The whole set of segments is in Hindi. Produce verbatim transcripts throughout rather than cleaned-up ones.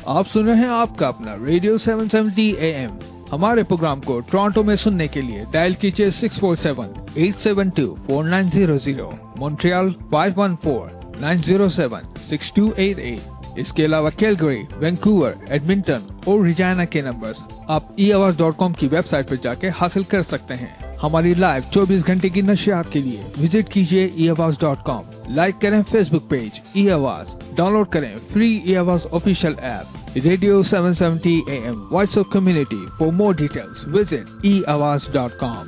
आप सुन रहे हैं आपका अपना radio seven seventy A M. हमारे प्रोग्राम को टोरंटो में सुनने के लिए डायल कीजिए six four seven eight seven two four nine zero zero, Montreal five one four nine zero seven six two eight eight. इसके अलावा कैलगरी, वैंकूवर, एडमिंटन और रिजाना के नंबर्स आप ई आवाज डॉट कॉम की वेबसाइट पर जाके हासिल कर सकते हैं। हमारी लाइव चौबीस घंटे की नशियात के लिए विजिट कीजिए e Awaz dot com. Like करें Facebook page e Awaz, download करें free e Awaz official app radio seven seventy A M voice of community. For more details visit e Awaz dot com.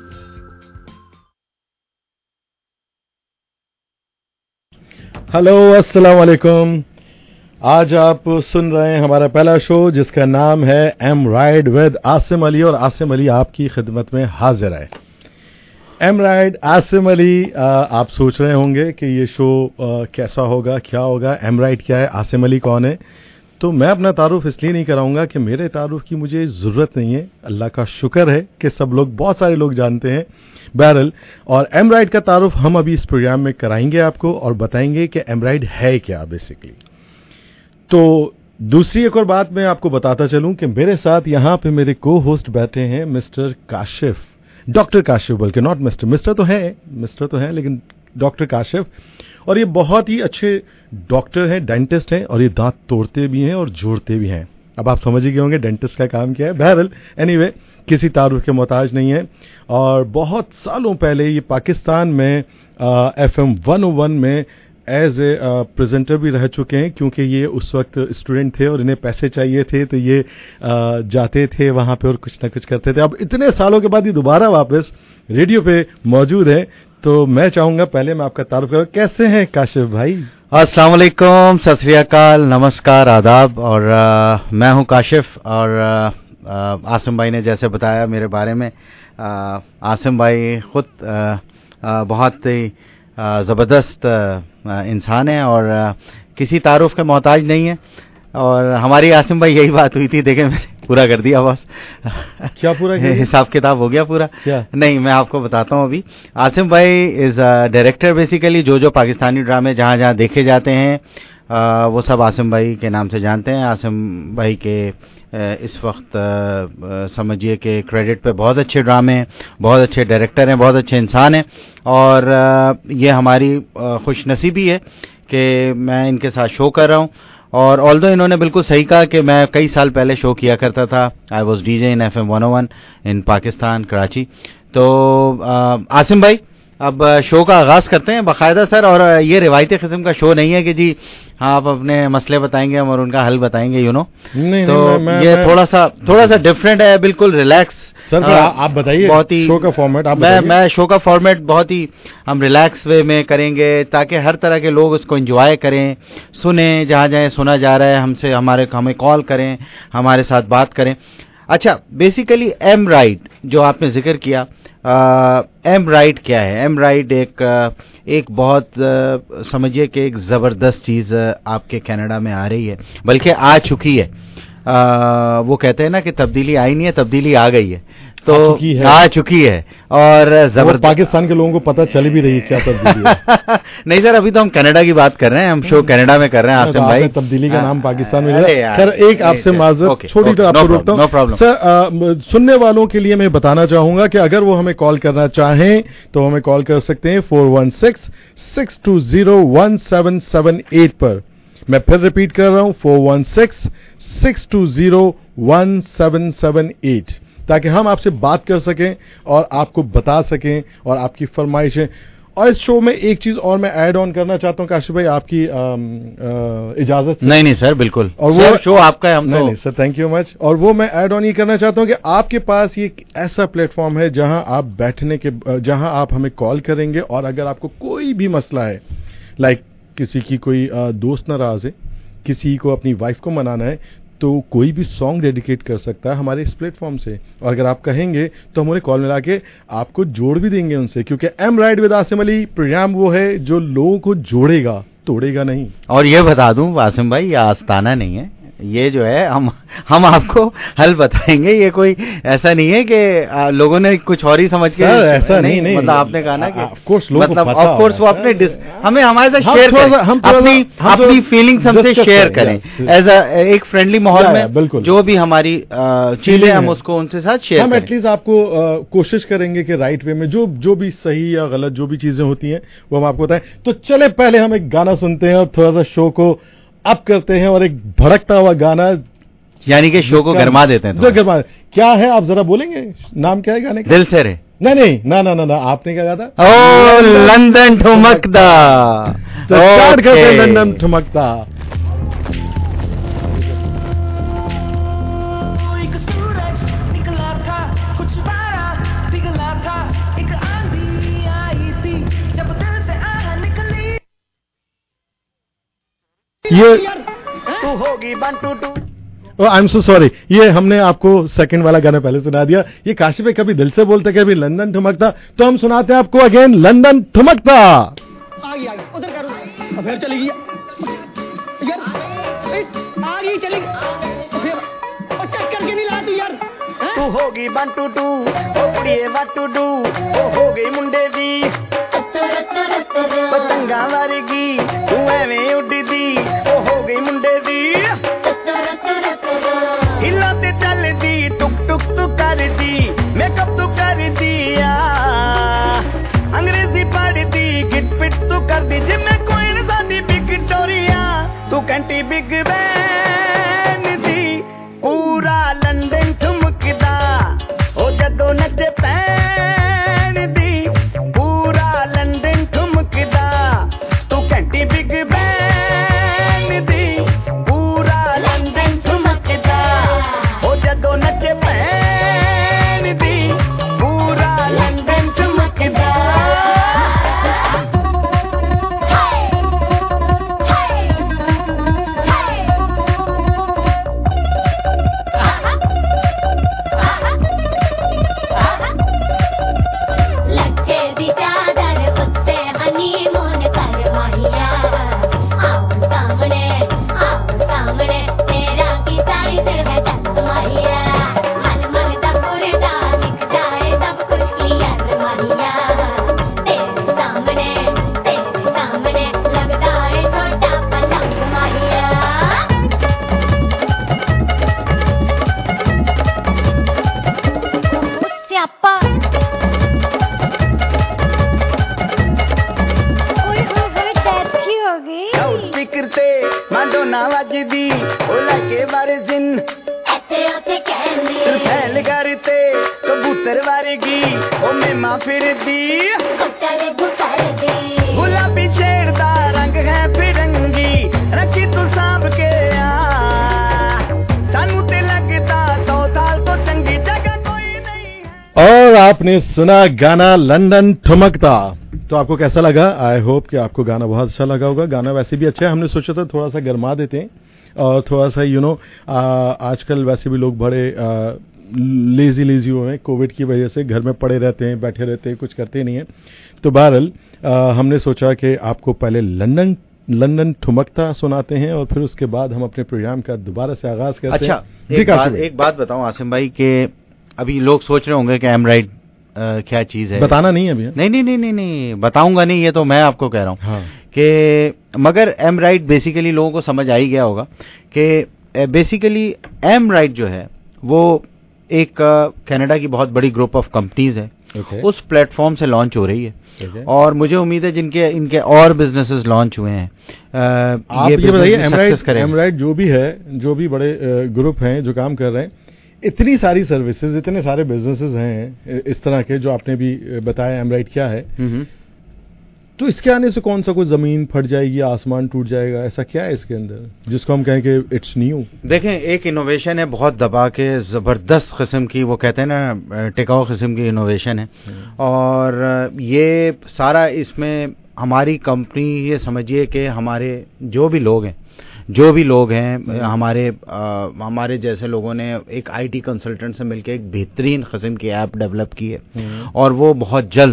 Hello, अस्सलाम वालेकुम। आज आप सुन रहे हैं हमारा पहला शो जिसका नाम है M ride with Asim Ali, और आसिम अली आपकी खिदमत में हाजिर है। एम राइड आसिम अली, आप सोच रहे होंगे कि ये शो आ, कैसा होगा, क्या होगा, एम राइड क्या है, आसिम अली कौन है। तो मैं अपना तारुफ इसलिए नहीं कराऊंगा कि मेरे तारुफ की मुझे ज़रूरत नहीं है। अल्लाह का शुक्र है कि सब लोग, बहुत सारे लोग जानते हैं बहरल। और एम राइड का तारुफ हम अभी इस प्रोग्राम में कराएंगे आपको और बताएंगे कि एम राइड है क्या बेसिकली। तो दूसरी एक और बात मैं आपको बताता चलूं कि मेरे साथ यहाँ पे मेरे को होस्ट बैठे हैं मिस्टर काशिफ, डॉक्टर काशिफ, बल्कि नॉट मिस्टर, मिस्टर तो है, मिस्टर तो है लेकिन डॉक्टर काशिफ। और ये बहुत ही अच्छे डॉक्टर हैं, डेंटिस्ट हैं, और ये दांत तोड़ते भी हैं और जोड़ते भी हैं। अब आप समझ ही गए होंगे डेंटिस्ट का काम क्या है। बहरहाल एनीवे, किसी तारुफ के मोहताज नहीं है। और बहुत सालों पहले ये पाकिस्तान में F M one O one में एज ए प्रेजेंटर भी रह चुके हैं, क्योंकि ये उस वक्त स्टूडेंट थे और इन्हें पैसे चाहिए थे, तो ये आ, जाते थे वहाँ पे और कुछ ना कुछ करते थे। अब इतने सालों के बाद ये दोबारा वापस रेडियो पे मौजूद है। तो मैं चाहूंगा पहले मैं आपका तारुफ करूं। कैसे हैं काशिफ भाई? अस्सलाम वालेकुम, सत श्री अकाल, नमस्कार, आदाब। और आ, मैं हूं काशिफ। और आ, आ, आसिम भाई ने जैसे बताया मेरे बारे में, आ, आसिम भाई खुद आ, आ, बहुत ही ज़बरदस्त इंसान है और आ, किसी तारुफ के मोहताज नहीं है। और हमारी आसिम भाई यही बात हुई थी, देखें मैंने पूरा कर दिया बस। क्या पूरा किया? हिसाब किताब हो गया पूरा? क्या? नहीं, मैं आपको बताता हूँ अभी। आसिम भाई इज डायरेक्टर बेसिकली। जो जो पाकिस्तानी ड्रामे जहाँ जहाँ देखे जाते हैं आ, वो सब आसिम भाई के नाम से जानते हैं। आसिम भाई के आ, इस वक्त समझिए कि क्रेडिट पे बहुत अच्छे ड्रामे हैं, बहुत अच्छे डायरेक्टर हैं, बहुत अच्छे इंसान हैं। और आ, ये हमारी खुशनसीबी है कि मैं इनके साथ शो कर रहा हूँ। और ऑल्दो इन्होंने बिल्कुल सही कहा कि मैं कई साल पहले शो किया करता था। I was DJ in F M one O one in Pakistan, Karachi. तो आ, आसिम भाई, अब शो का आगाज करते हैं बाकायदा सर। और ये रिवायती किस्म का शो नहीं है कि जी हाँ आप अपने मसले बताएंगे हम और उनका हल बताएंगे, यू नो। नहीं, तो नहीं, मैं, ये मैं, थोड़ा सा थोड़ा सा डिफरेंट है, बिल्कुल रिलैक्स। सर आ, आप बताइए बहुत ही शो का फॉर्मेट। आप मैं मैं शो का फॉर्मेट बहुत ही हम रिलैक्स वे में करेंगे ताकि हर तरह के लोग उसको एंजॉय करें, सुने, जहाँ जहाँ सुना जा रहा है हमसे हमारे हमें कॉल करें, हमारे साथ बात करें। अच्छा, बेसिकली एम राइड जो आपने जिक्र किया, एम राइड क्या है? एम राइड एक एक बहुत समझिए कि एक ज़बरदस्त चीज़ आपके कनाडा में आ रही है, बल्कि आ चुकी है। आ, वो कहते हैं ना कि तब्दीली आई नहीं है, तब्दीली आ गई है। तो आ चुकी है, आ चुकी है और जबरदस्त पाकिस्तान के लोगों को पता चली भी रही है क्या तब्दीली है। नहीं सर, अभी तो हम कनाडा की बात कर रहे हैं, हम शो कनाडा में कर रहे हैं आसिम भाई। तब्दीली का नाम पाकिस्तान में लिया। खैर, एक आपसे माजरत छोटी तरह आपको रोकता हूं। नो प्रॉब्लम सर, सुनने वालों के लिए मैं बताना चाहूंगा कि अगर वो हमें कॉल करना चाहें तो हमें कॉल कर सकते हैं four one six six two zero one seven seven eight पर। मैं फिर रिपीट कर रहा हूं, four one six six two zero one seven seven eight, ताकि हम आपसे बात कर सकें और आपको बता सकें और आपकी फरमाइशें। और इस शो में एक चीज और मैं ऐड ऑन करना चाहता हूं काशिफ भाई, आपकी इजाजत से। नहीं नहीं सर, बिल्कुल। और वो शो आपका है, हम नहीं, नहीं सर, थैंक यू मच। और वो मैं ऐड ऑन ये करना चाहता हूं कि आपके पास ये ऐसा प्लेटफॉर्म है जहां आप बैठने के, जहां आप हमें कॉल करेंगे और अगर आपको कोई भी मसला है, लाइक किसी की कोई दोस्त नाराज है, किसी को अपनी वाइफ को मनाना है, तो कोई भी सॉन्ग डेडिकेट कर सकता है हमारे इस प्लेटफॉर्म से। और अगर आप कहेंगे तो हम उन्हें कॉल मिला के आपको जोड़ भी देंगे उनसे, क्योंकि M ride with Asim Ali program वो है जो लोगों को जोड़ेगा, तोड़ेगा नहीं। और ये बता दूं आसिम भाई, ये आस्ताना नहीं है, ये जो है हम हम आपको हल बताएंगे। ये कोई ऐसा नहीं है कि लोगों ने कुछ और ही समझ के, ऐसा नहीं, नहीं मतलब आपने कहा ना कि ऑफ कोर्स लोगों मतलब को पता ऑफ कोर्स वो अपने हमें हमारे साथ हम शेयर थोड़ा करें, सा- हम थोड़ा अपनी सा- हम अपनी थोड़ा फीलिंग्स हमसे discuss शेयर करें, करें yes. एज अ एक फ्रेंडली माहौल या, में। या, बिल्कुल। जो भी हमारी अ, चीजें हम उसको उनसे साथ शेयर हम करें। एटलीस्ट आपको अ, कोशिश करेंगे कि राइट वे में जो जो भी सही या गलत जो भी चीजें होती हैं वो हम आपको बताएं। तो चले पहले हम एक गाना सुनते हैं और थोड़ा सा शो को अप करते हैं, और एक भड़कता हुआ गाना, यानी कि शो को जिसका- गरमा देते हैं जो थोड़ा। गरमा क्या है आप जरा बोलेंगे, नाम क्या है गाने का? दिल से रे। नहीं नहीं ना ना ना ना आपने क्या कहा था? ओ लंदन ठुमकदा। तो स्टार्ट करते हैं ओके। लंदन ठुमकता। एक सूरज निकला था, कुछ पारा पिघला था, एक आंधी आई थी जब दिल से आह निकली। ये तू होगी one two two. I am so sorry, ये हमने आपको सेकंड वाला गाना पहले सुना दिया। ये काशी पे कभी दिल से बोलते कभी लंदन ठुमकता, तो हम सुनाते हैं आपको अगेन लंदन ठुमकता। आ गई आ गई उधर करो, फिर चली गई यार, ए, आ गई चली गई फिर, और चेक करके नहीं ला तू यार, हैं? तू होगी वन टू टू, ओ कुड़िए वन टू टू, ओ हो गई मुंडे दी पतंगा वारगी, तू एवें उड़दी, ओ हो गई मुंडे दी हिला ते चलदी, टुक टुक तू करदी, मेकअप तू कर दिया, अंग्रेजी पढ़दी, गिट पिट तू कर दी, जिम्मे कोई न साडी विक्टोरिया, तू कैंटी बिग बैन दी, पूरा लंदन ठुमकदा, ओ जदों नचे पैन दी, पूरा लंदन ठुमकदा, तू कैंटी बिग बैन दी, पूरा लंदन ठुमकदा, ओ जदों नचे पैन दी, पूरा लंदन ठुमकदा। लट्ठे दी चादर उत्ते हनीमून करवाइया, आओ सामने आओ सामने तेरा की साइज है तस्माइया, मन मन दपुरदा दिख जाए सब कुछ क्लियर माहिया, तेरे सामने तेरे सामने लगता है छोटा पलंग माहिया। स्यापा ओए होए होए डेथ ही हो गई। लाउड स्पीकर ते माडोना वजदी, ओ लाके वारिसिन ऐसे होते कहने फैल करते कबूतर वारेगी, ओ मेमा फिरदी, गुटर गुटर दे गुलाबी शेर दा रंग है फिरंगी, रखी तू सांभ के आ, सानू ते लगदा सौ साल तो चंगी जगह कोई नहीं है। और आपने सुना गाना लंदन ठुमकता। तो आपको कैसा लगा? आई होप कि आपको गाना बहुत अच्छा लगा होगा। गाना वैसे भी अच्छा है, हमने सोचा था थोड़ा सा गरमा देते हैं और थोड़ा सा यू नो आजकल वैसे भी लोग बड़े लेजी लेजी हुए हैं, कोविड की वजह से घर में पड़े रहते हैं, बैठे रहते हैं, कुछ करते नहीं हैं। तो बहरहाल आ, हमने सोचा कि आपको पहले लंदन लंदन ठुमकता सुनाते हैं और फिर उसके बाद हम अपने प्रोग्राम का दोबारा से आगाज करते अच्छा, हैं। जी एक बात, काशिफ भाई, एक बात बताऊं आसिम भाई के अभी लोग सोच रहे होंगे कि एमराइड क्या चीज है। बताना नहीं है अभी। नहीं नहीं नहीं नहीं नहीं बताऊंगा नहीं, ये तो मैं आपको कह रहा हूँ हाँ। कि मगर एम राइट बेसिकली लोगों को समझ आ ही गया होगा कि बेसिकली एम राइट जो है वो एक कनाडा की बहुत बड़ी ग्रुप ऑफ कंपनीज है, Okay. उस प्लेटफॉर्म से लॉन्च हो रही है। Okay. और मुझे उम्मीद है जिनके इनके और बिजनेसेस लॉन्च हुए हैं, अ, आप ये business बताइए भी एमराइट success करेंगे। एमराइट जो भी है, जो भी बड़े ग्रुप हैं जो काम कर रहे हैं, इतनी सारी सर्विसेज, इतने सारे बिजनेसेस हैं इस तरह के जो आपने भी बताया एमराइट क्या है, हम्म, हम्म। तो इसके आने से कौन सा कोई जमीन फट जाएगी, आसमान टूट जाएगा, ऐसा क्या है इसके अंदर जिसको हम कहें कि इट्स न्यू? देखें, एक इनोवेशन है बहुत दबा के जबरदस्त किस्म की, वो कहते हैं ना टिकाऊ किस्म की इनोवेशन है। और ये सारा इसमें हमारी कंपनी, ये समझिए कि हमारे जो भी लोग हैं जो भी लोग हैं हमारे आ, हमारे जैसे लोगों ने एक आईटी कंसल्टेंट से मिलकर एक बेहतरीन किस्म की ऐप डेवलप की है और वो बहुत जल्द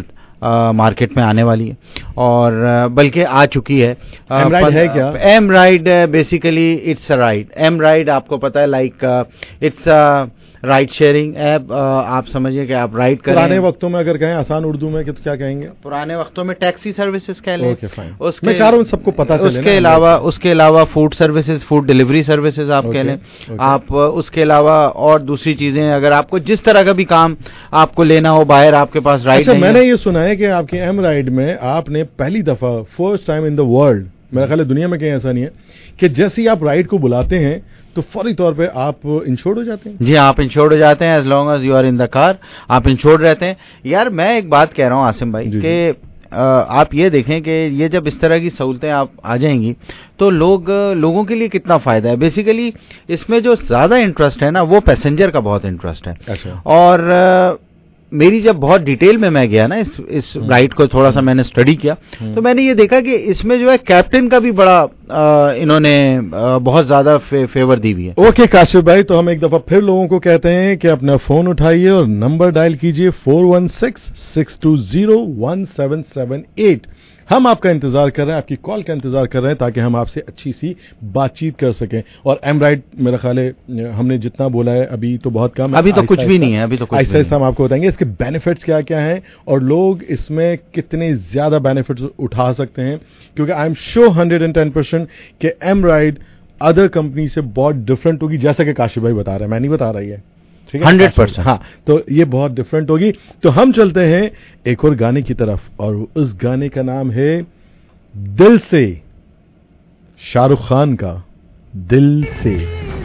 मार्केट में आने वाली है और बल्कि आ चुकी है। एम राइड है क्या? M ride basically it's a ride. M ride आपको पता है like it's a ride sharing app. आप समझिए कि आप राइड करें। पुराने वक्तों में अगर कहें आसान उर्दू में कि तो क्या कहेंगे? पुराने वक्तों में टैक्सी सर्विसेज कह लें। Okay fine. उसके मैं चाह रहा हूं सबको पता चले। उसके अलावा उसके अलावा food services, food delivery services आप कह लें। आप उसके अलावा और दूसरी चीजें अगर आपको जिस तरह का भी काम आपको लेना हो बाहर आपके पास राइड। अच्छा, मैंने ये सुना है कि आपकी एम राइड में आपने पहली दफा first time in the world, मेरा ख्याल है दुनिया में कहीं ऐसा नहीं है, कि जैसे ही आप राइड को बुलाते हैं तो फौरी तौर पे आप इंश्योर्ड हो जाते हैं। जी, आप इंश्योर्ड हो जाते हैं। As long as you are in the car आप इंश्योर्ड रहते हैं। यार मैं एक बात कह रहा हूँ आसिम भाई कि आप ये देखें कि ये जब इस तरह की सहूलतें आप आ जाएंगी तो लोग लोगों के लिए कितना फायदा है। बेसिकली इसमें जो ज्यादा इंटरेस्ट है ना वो पैसेंजर का बहुत इंटरेस्ट है। अच्छा। और आ, मेरी जब बहुत डिटेल में मैं गया ना इस इस राइड को थोड़ा सा मैंने स्टडी किया तो मैंने ये देखा कि इसमें जो है कैप्टन का भी बड़ा आ, इन्होंने आ, बहुत ज्यादा फे, फेवर दी हुई है। ओके काशिफ भाई, तो हम एक दफा फिर लोगों को कहते हैं कि अपना फोन उठाइए और नंबर डायल कीजिए four one six six two zero one seven seven eight. हम आपका इंतजार कर रहे हैं, आपकी कॉल का इंतजार कर रहे हैं ताकि हम आपसे अच्छी सी बातचीत कर सकें। और एम राइड मेरा ख्याल है हमने जितना बोला है अभी तो बहुत कम है, अभी तो कुछ भी नहीं है। अभी तो ऐसा ऐसा हम आपको बताएंगे इसके बेनिफिट्स क्या क्या हैं और लोग इसमें कितने ज्यादा बेनिफिट्स उठा सकते हैं, क्योंकि I am sure hundred and ten percent कि एम राइड अदर कंपनी से बहुत डिफरेंट होगी, जैसा कि काशिफ भाई बता रहे हैं, मैं नहीं बता रहा है, हंड्रेड परसेंट। हाँ, तो ये बहुत डिफरेंट होगी। तो हम चलते हैं एक और गाने की तरफ और उस गाने का नाम है दिल से, शाहरुख खान का दिल से।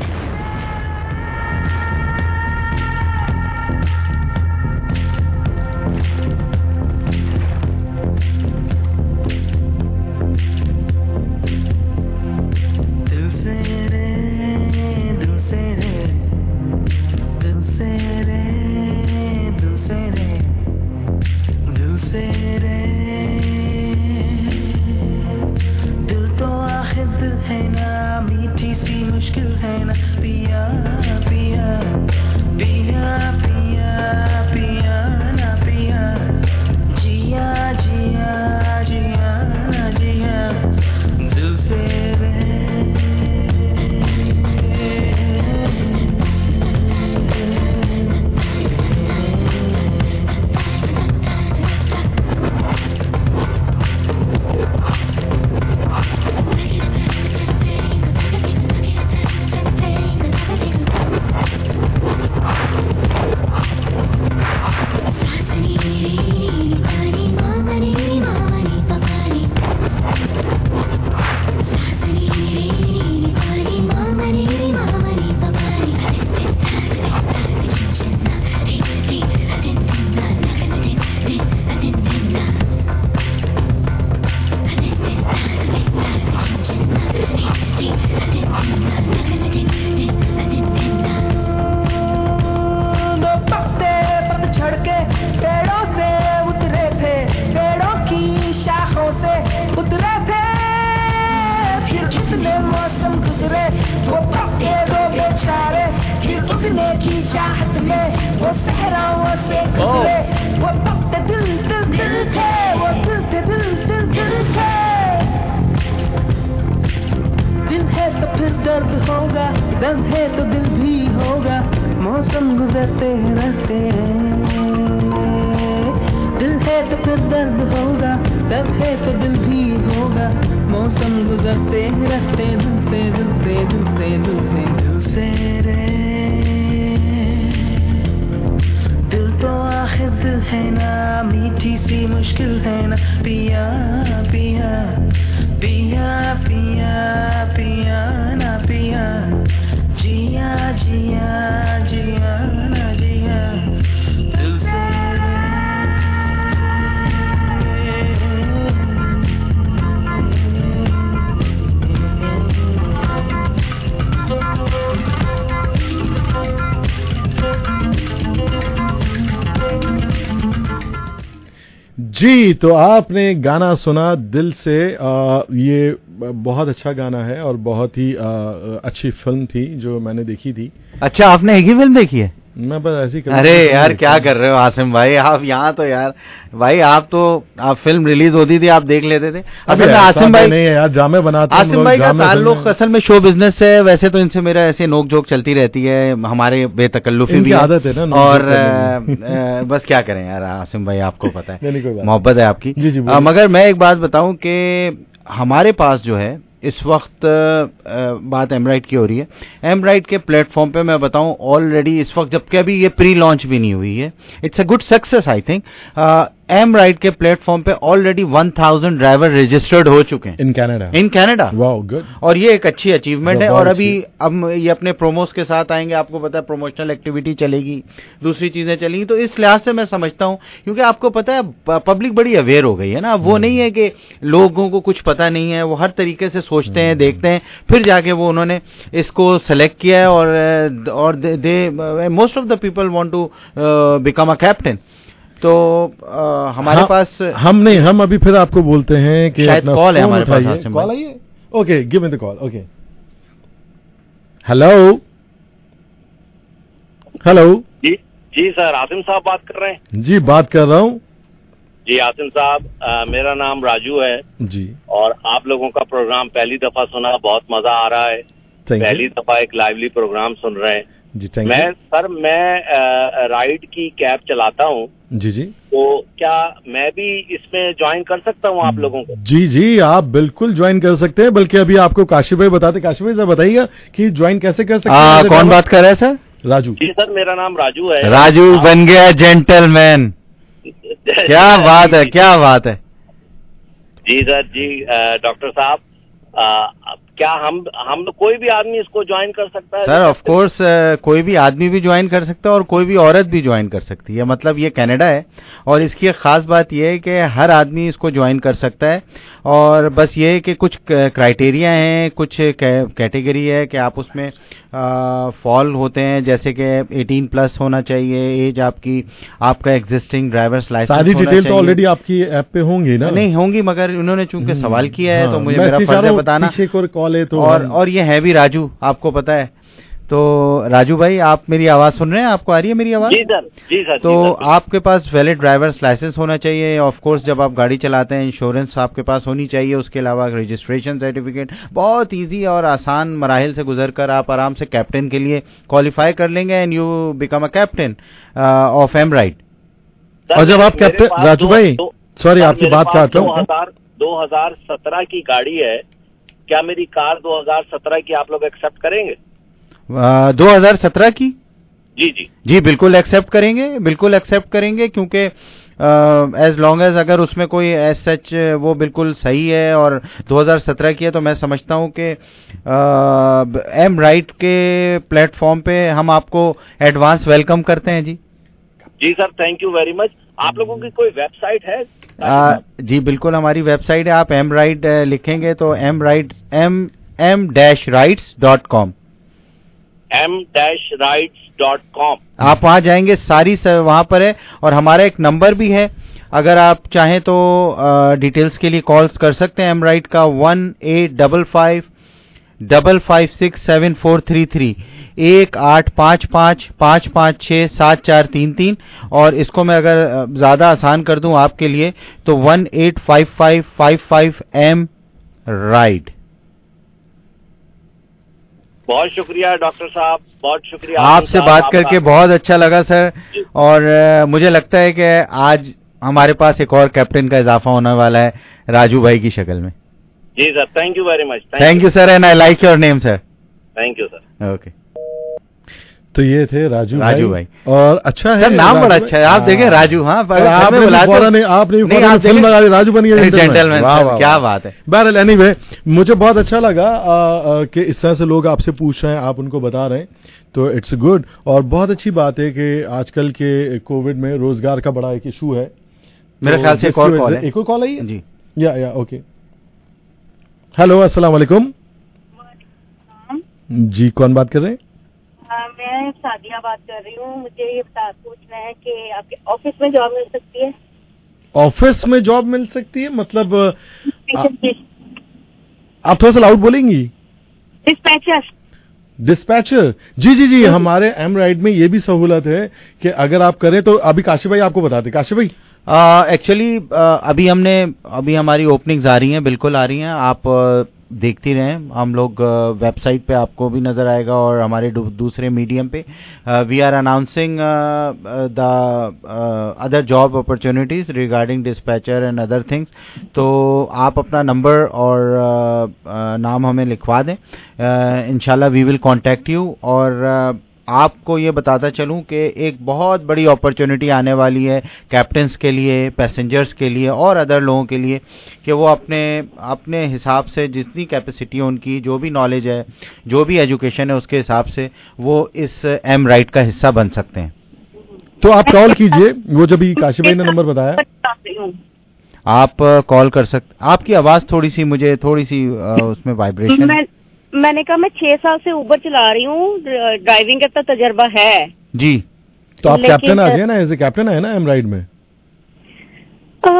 जी, तो आपने गाना सुना दिल से। आ, ये बहुत अच्छा गाना है और बहुत ही आ, अच्छी फिल्म थी जो मैंने देखी थी। अच्छा, आपने एक ही फिल्म देखी है? मैं बस ऐसी अरे यार क्या कर रहे हो आसिम भाई आप यहाँ तो यार भाई आप तो आप फिल्म रिलीज होती थी आप देख लेते थे। असल में आसिम भाई नहीं है यार, ड्रामे बनाते हैं आसिम भाई का ताल्लुक असल में शो बिजनेस से, वैसे तो इनसे मेरा ऐसे नोक झोंक चलती रहती है, हमारे बेतकल्लुफी भी आदत है ना, और बस क्या करें यार आसिम भाई आपको पता है मोहब्बत है आपकी। जी जी मगर मैं एक बात बताऊं कि हमारे पास जो है इस वक्त बात एमराइट की हो रही है, एमराइट के प्लेटफॉर्म पे मैं बताऊं ऑलरेडी इस वक्त, जबकि अभी ये प्री लॉन्च भी नहीं हुई है, it's a good success I think. M right के प्लेटफॉर्म पे already one thousand driver registered हो चुके हैं in Canada in Canada wow good. और ये एक अच्छी अचीवमेंट है। और अभी अब ये अपने प्रोमोस के साथ आएंगे, आपको पता है प्रमोशनल एक्टिविटी चलेगी, दूसरी चीजें चलेंगी, तो इस लिहाज से मैं समझता हूं, क्योंकि आपको पता है पब्लिक बड़ी अवेयर हो गई है ना, वो नहीं है कि लोगों को कुछ पता नहीं है, वो हर तरीके से सोचते हैं, देखते हैं, फिर जाके वो उन्होंने इसको सेलेक्ट किया है और और they most of the people want to become a captain. तो आ, हमारे पास हम नहीं, हम अभी फिर आपको बोलते हैं कि शायद कॉल है हमारे पास, कॉल आई है। Okay give me the call. Okay hello hello जी जी सर, आसिम साहब बात कर रहे हैं? जी बात कर रहा हूँ जी आसिम साहब, आ, मेरा नाम राजू है जी, और आप लोगों का प्रोग्राम पहली दफा सुना, बहुत मजा आ रहा है, पहली दफा एक लाइवली प्रोग्राम सुन रहे हैं जी। मैं सर मैं राइड की कैब चलाता हूँ जी जी, तो क्या मैं भी इसमें ज्वाइन कर सकता हूँ आप लोगों को? जी जी आप बिल्कुल ज्वाइन कर सकते हैं, बल्कि अभी आपको काशिफ भाई बताते। काशिफ भाई सर बताइएगा कि ज्वाइन कैसे कर सकते हैं। कौन बात कर रहे हैं सर? राजू जी सर, मेरा नाम राजू है। राजू बन गया जेंटलमैन, क्या बात है, क्या बात है। जी सर जी, डॉक्टर साहब, क्या हम हम कोई भी आदमी इसको ज्वाइन कर सकता है? सर ऑफ कोर्स कोई भी आदमी भी ज्वाइन कर सकता है और कोई भी औरत भी ज्वाइन कर सकती है। मतलब ये कनाडा है और इसकी एक खास बात ये है कि हर आदमी इसको ज्वाइन कर सकता है, और बस ये है कि कुछ क्राइटेरिया हैं, कुछ कैटेगरी है कि आप उसमें फॉल होते हैं, जैसे कि अठारह प्लस होना चाहिए एज आपकी, आपका एग्जिस्टिंग ड्राइवर्स लाइसेंस सारी डिटेल तो ऑलरेडी आपकी ऐप पे होंगी ना? नहीं होंगी, मगर उन्होंने चूंकि सवाल किया है, हाँ, तो मुझे मेरा फर्ज है बताना। तो और और ये है भी राजू, आपको पता है। तो राजू भाई आप मेरी आवाज सुन रहे हैं? आपको आ रही है मेरी आवाज? जी सर, जी सर। तो जी सर, आपके पास वैलिड ड्राइवर्स लाइसेंस होना चाहिए, ऑफ कोर्स जब आप गाड़ी चलाते हैं इंश्योरेंस आपके पास होनी चाहिए, उसके अलावा रजिस्ट्रेशन सर्टिफिकेट। बहुत इजी और आसान मराहिल से गुजरकर आप आराम से कैप्टन के लिए क्वालिफाई कर लेंगे and you become a captain of M right. और जब आप कैप्टन, राजू भाई सॉरी आपकी बात काटता हूँ, दो हजार सत्रह की गाड़ी है, क्या मेरी कार दो हजार सत्रह की आप लोग एक्सेप्ट करेंगे? दो हजार सत्रह की? जी जी जी बिल्कुल एक्सेप्ट करेंगे, बिल्कुल एक्सेप्ट करेंगे, क्योंकि एज लॉन्ग एज अगर उसमें कोई एज सच वो बिल्कुल सही है और दो हजार सत्रह की है, तो मैं समझता हूं कि एम राइट के प्लेटफॉर्म पे हम आपको एडवांस वेलकम करते हैं। जी जी sir, thank you very much. आप लोगों की कोई वेबसाइट है? आ, जी बिल्कुल हमारी वेबसाइट है, आप एम राइट लिखेंगे तो M right M M dash rights dot com M dash rights dot com आप वहां जाएंगे, सारी वहां पर है। और हमारा एक नंबर भी है, अगर आप चाहें तो डिटेल्स के लिए कॉल्स कर सकते हैं। एम राइट का one eight double five double five six seven four three three एक आठ पाँच पाँच पाँच पाँच छः सात चार तीन तीन। और इसको मैं अगर ज्यादा आसान कर दूं आपके लिए तो one eight five five five five M right. बहुत शुक्रिया डॉक्टर साहब, बहुत शुक्रिया। आपसे बात करके बहुत अच्छा लगा सर, और uh, मुझे लगता है कि आज हमारे पास एक और कैप्टन का इजाफा होने वाला है राजू भाई की शक्ल में। जी sir, thank you very much. Thank you sir, and I like your name sir. Thank you sir. Okay, तो ये थे राजू राजू भाई, भाई। और अच्छा है नाम बड़ा अच्छा है, आप देखें राजू। हाँ आपने नहीं आपने फिल्म लगा दी, राजू बन गया जेंटलमैन। क्या बात है। बहरहाल एनीवे मुझे बहुत अच्छा लगा कि इस तरह से लोग आपसे पूछ रहे हैं, आप उनको बता रहे हैं, तो इट्स गुड। और बहुत अच्छी बात है कि आजकल के कोविड में रोजगार का बड़ा एक इशू है। मेरे ख्याल से एक और कॉल है, एक और कॉल आई है जी। या या ओके, हेलो अस्सलाम वालेकुम जी, कौन बात कर रहे हैं? मैं सादिया बात कर रही हूँ। मुझे ये बता पूछना है कि आपके ऑफिस में जॉब मिल सकती है? ऑफिस में जॉब मिल सकती है मतलब आ, आप थोड़ा सा लाउड बोलेंगी? डिस्पैचर। डिस्पैचर, जी जी जी, हमारे एम राइड में ये भी सहूलत है कि अगर आप करें तो अभी काशिफ भाई आपको बताते। काशिफ भाई एक्चुअली uh, uh, अभी हमने अभी हमारी ओपनिंग्स आ रही हैं, बिल्कुल आ रही हैं, आप uh, देखती रहें। हम लोग वेबसाइट uh, पे आपको भी नज़र आएगा और हमारे दूसरे मीडियम पे we are announcing the other job opportunities regarding dispatcher and other things. तो आप अपना नंबर और uh, uh, नाम हमें लिखवा दें, इंशाल्लाह वी विल कॉन्टैक्ट यू। और uh, आपको ये बताता चलूं कि एक बहुत बड़ी अपॉर्चुनिटी आने वाली है कैप्टन्स के लिए, पैसेंजर्स के लिए और अदर लोगों के लिए कि वो अपने अपने हिसाब से जितनी कैपेसिटी है उनकी, जो भी नॉलेज है, जो भी एजुकेशन है, उसके हिसाब से वो इस एम राइड का हिस्सा बन सकते हैं। तो आप कॉल कीजिए, वो जब भी काशिफ भाई ने नंबर बताया आप कॉल कर सकते। आपकी आवाज़ थोड़ी सी मुझे थोड़ी सी उसमें वाइब्रेशन। मैंने कहा मैं छह साल से उबर चला रही हूँ, ड्राइविंग का तो तजर्बा है जी। तो आप कैप्टन आ जाए ना, एज ए कैप्टन है ना एम राइड में। आ,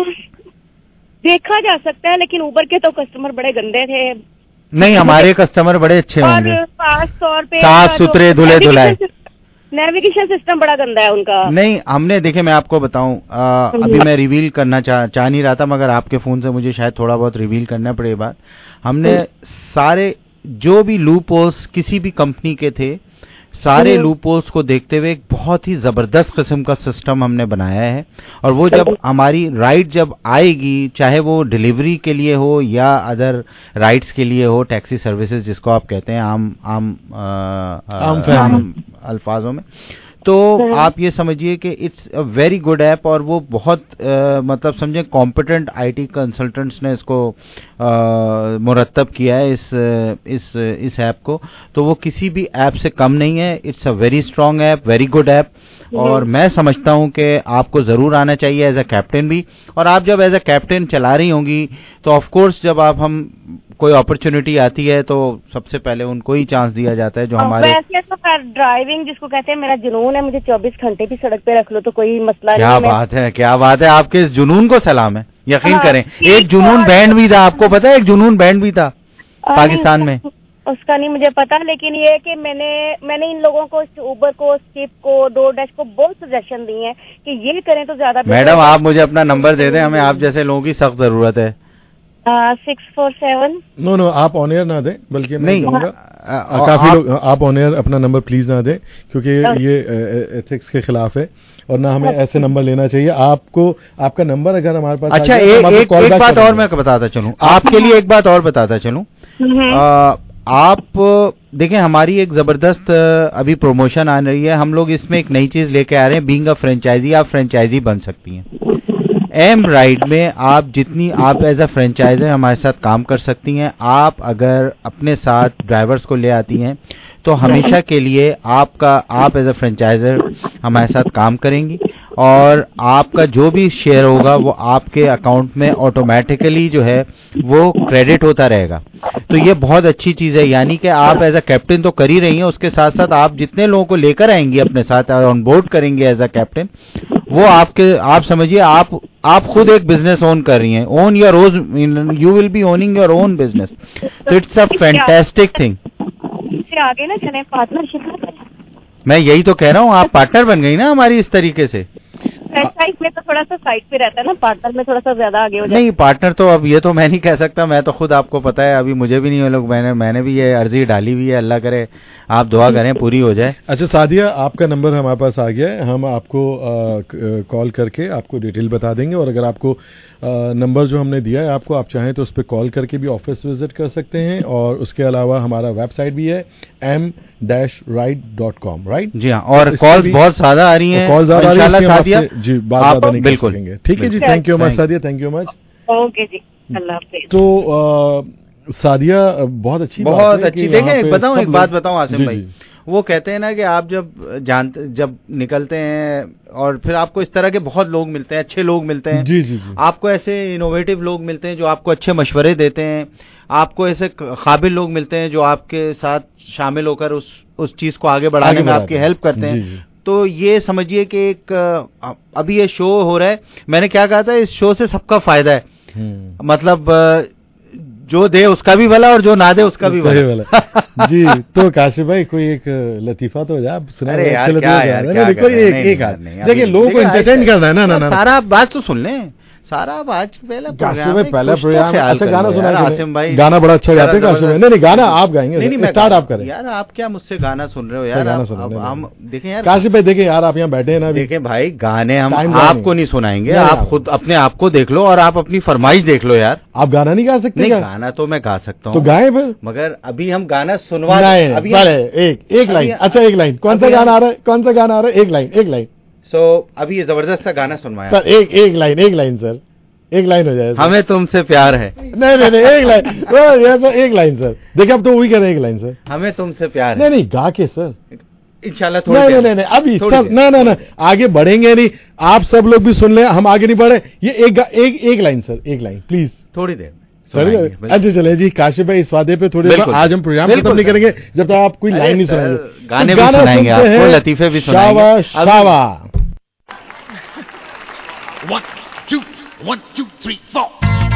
देखा जा सकता है, लेकिन उबर के तो कस्टमर बड़े गंदे थे। नहीं, हमारे कस्टमर बड़े अच्छे होंगे, खास तौर पे साफ सुथरे धुले धुलाए। नेविगेशन सिस्टम बड़ा गंदा है उनका। नहीं, हमने देखे, मैं आपको बताऊं, अभी मैं रिवील करना चाह चाह नहीं रहा था, मगर आपके फोन से मुझे शायद थोड़ा बहुत रिवील करना पड़े ये बात। हमने सारे जो भी लूप होल्स किसी भी कंपनी के थे, सारे लूप होल्स को देखते हुए एक बहुत ही जबरदस्त किस्म का सिस्टम हमने बनाया है। और वो जब हमारी राइड जब आएगी, चाहे वो डिलीवरी के लिए हो या अदर राइड्स के लिए हो, टैक्सी सर्विसेज जिसको आप कहते हैं आम आम आ, आम, आम अल्फाजों में, तो आप ये समझिए कि it's a very good app. और वो बहुत आ, मतलब समझे कॉम्पिटेंट आईटी कंसल्टेंट्स ने इसको मुरतब किया है इस इस इस ऐप को। तो वो किसी भी ऐप से कम नहीं है। It's a very strong app, very good app. और मैं समझता हूं कि आपको जरूर आना चाहिए एज अ कैप्टन भी। और आप जब एज अ कैप्टन चला रही होंगी तो ऑफ कोर्स जब आप हम कोई अपॉर्चुनिटी आती है तो सबसे पहले उनको ही चांस दिया जाता है जो हमारे। वैसे तो खैर ड्राइविंग जिसको कहते हैं मेरा जुनून है, मुझे चौबीस घंटे भी सड़क पे रख लो तो कोई मसला क्या नहीं। क्या बात है, क्या बात है, आपके इस जुनून को सलाम है। यकीन करें, एक जुनून बैंड भी था, आपको पता है एक जुनून बैंड भी था पाकिस्तान में। उसका नहीं मुझे पता, लेकिन ये है कि मैंने मैंने इन लोगों को, उबर को, स्किप को, डोरडैश को बहुत सजेशन दिए हैं कि ये करें तो ज्यादा। मैडम आप मुझे अपना नंबर दे दें, हमें आप जैसे लोगों की सख्त जरूरत है। Six four seven no no आप ऑन एयर ना दें, बल्कि मैं नहीं, कहूंगा काफी लोग आप ऑन एयर अपना नंबर प्लीज ना दें, क्योंकि ये एथिक्स के खिलाफ है और ना हमें ऐसे नंबर लेना चाहिए। आपको आपका नंबर अगर हमारे पास अच्छा, एक एक, एक बात और मैं बताता चलूं आपके लिए, एक बात और बताता चलूं। आप देखें, हमारी एक जबरदस्त अभी प्रमोशन आ रही है। हम लोग इसमें एक नई चीज लेके आ रहे हैं, बीइंग अ फ्रेंचाइजी। आप फ्रेंचाइजी बन सकती हैं एम राइड में। आप जितनी आप एज अ फ्रेंचाइजर हमारे साथ काम कर सकती हैं। आप अगर अपने साथ ड्राइवर्स को ले आती हैं तो हमेशा के लिए आपका आप एज अ फ्रेंचाइजर हमारे साथ काम करेंगी और आपका जो भी शेयर होगा वो आपके अकाउंट में ऑटोमेटिकली जो है वो क्रेडिट होता रहेगा। तो ये बहुत अच्छी चीज है, यानी कि आप एज अ कैप्टन तो कर ही रही हैं, उसके साथ साथ आप जितने लोगों को लेकर आएंगी अपने साथ और ऑन बोर्ड करेंगे एज अ कैप्टन, वो आपके आप समझिए आप आप खुद एक बिजनेस ओन कर रही हैं। Own your own, you will be owning your own business. तो इट्स अ फैंटास्टिक थिंग। आगे ना चले पार्टनरशिप। मैं यही तो कह रहा हूँ, आप पार्टनर बन गई ना हमारी इस तरीके से। फ्रेंचाइज में तो थोड़ा सा साइड पे रहता है ना, पार्टनर में थोड़ा सा ज्यादा आगे हो जाता है। नहीं, पार्टनर तो अब ये तो मैं नहीं कह सकता, मैं तो खुद आपको पता है अभी मुझे भी नहीं है लोग, मैंने मैंने भी ये अर्जी डाली हुई है, अल्लाह करे आप दुआ करें पूरी हो जाए। अच्छा सादिया, आपका नंबर हमारे पास आ गया है, हम आपको कॉल करके आपको डिटेल बता देंगे। और अगर आपको नंबर जो हमने दिया है आपको, आप चाहें तो उस पर कॉल करके भी ऑफिस विजिट कर सकते हैं। और उसके अलावा हमारा वेबसाइट भी है M dash ride dot com, right? जी हाँ, और कॉल्स बहुत ज्यादा आ रही हैं, कॉल ज्यादा आ रही है सादिया जी, बात ज्यादा नहीं कर सकेंगे। ठीक है जी, thank you much Sadia, thank you much. Okay जी, अल्लाह हाफिज़। तो सादिया बहुत अच्छी बहुत अच्छी। देखें, बताऊं एक बात बताऊं आसिम भाई, वो कहते हैं ना कि आप जब जानते जब निकलते हैं और फिर आपको इस तरह के बहुत लोग मिलते हैं, अच्छे लोग मिलते हैं जी जी जी, आपको ऐसे इनोवेटिव लोग मिलते हैं जो आपको अच्छे मशवरे देते हैं, आपको ऐसे काबिल लोग मिलते हैं जो आपके साथ शामिल होकर उस उस चीज को आगे बढ़ाने में आपकी हेल्प करते हैं। जी जी। तो ये समझिए कि एक अभी ये शो हो रहा है, मैंने क्या कहा था, इस शो से सबका फायदा है। मतलब जो दे उसका भी भला और जो ना दे उसका भी भला। जी, तो काशिफ भाई कोई एक लतीफा तो आप सुना? अरे यार क्या यार, क्या कोई एक एक देखिए, लोगों को एंटरटेन करना है ना। ना ना सारा बात तो सुन लें, सारा आज पहला प्रोग्राम है, पहला प्रोग्राम। अच्छा, गाना सुना आसिम भाई, गाना बड़ा अच्छा गाते हैं काशिफ भाई। नहीं नहीं, गाना आप गाएंगे, स्टार्ट आप करें यार। आप क्या मुझसे गाना सुन रहे हो यार? हम देखें यार काशिफ भाई, देखें यार, आप यहाँ बैठे हैं ना, देखें भाई, गाने हम आपको नहीं सुनाएंगे, आप खुद अपने आप को देख लो और आप अपनी फरमाइश देख लो यार। आप गाना नहीं गा सकते? गाना तो मैं गा सकता हूँ, तो गाए फिर। मगर अभी हम गाना सुनवा, अभी एक एक लाइन। अच्छा, एक लाइन। कौन सा गाना आ रहा है? कौन सा गाना आ रहा है? एक लाइन, एक लाइन। सो अभी ये जबरदस्त गाना सुनवाया सर। एक एक लाइन, एक लाइन सर, एक लाइन हो जाए। हमें तुमसे प्यार है। नहीं नहीं नहीं, एक लाइन सर, एक लाइन सर। देखिए, अब तो वही कर रहे हैं, एक लाइन सर। हमें तुमसे प्यार है। नहीं नहीं, गा के सर, इंशाल्लाह। थोड़ी नहीं नहीं नहीं, अभी सब ना ना ना, आगे बढ़ेंगे नहीं। आप सब लोग भी सुन लें, हम आगे नहीं बढ़े। ये एक एक एक लाइन सर, एक लाइन प्लीज, थोड़ी देर। अच्छा चले जी काशिफ भाई, इस वादे पे थोड़ी देर। आज हम प्रोग्राम खत्म नहीं करेंगे जब तक आप कोई लाइन नहीं सुनाएंगे। गाने भी सुनाएंगे आपको, लतीफे भी सुनाएंगे। Shava One, two, one, two, three, four.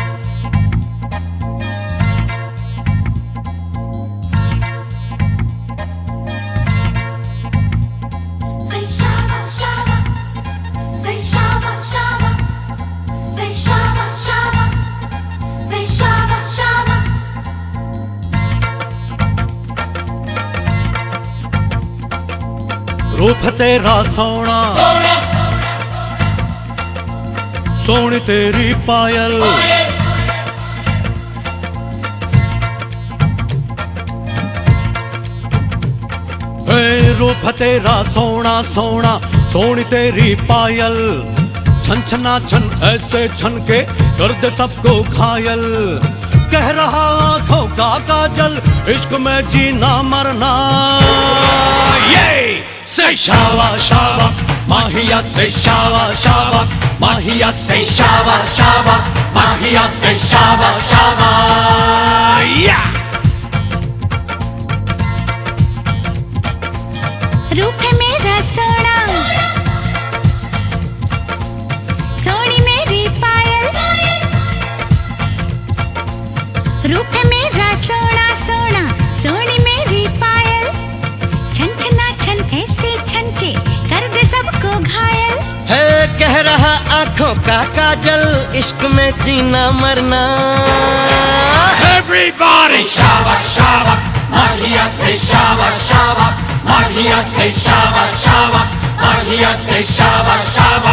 Say shaba shaba, say shaba shaba, say shaba shaba, say shaba shaba. रूप तेरा सोना, सोनी तेरी पायल, ए रूप तेरा सोना सोना, सोनी तेरी पायल, छन छना छन ऐसे छन के कर दे सबको घायल। कह रहा आंखों का काजल, इश्क में जीना मरना। ये से शावा शावा, माहिया से शावा शावा, माहिया से शावा शावा, माहिया से शावा शावा। या रूप है मेरा सोना, सोनी मेरी पायल। रूप है मेरा सोना सोना, सोनी मेरी पायल। छन छना छन ऐसे छन के कर दे सबको घायल। है कह रहा आंखों का काजल, इश्क में जीना मरना। Everybody शावा शावा, माहिया से शावा शावा, माहिया से शावा शावा, माहिया से शावा शावा।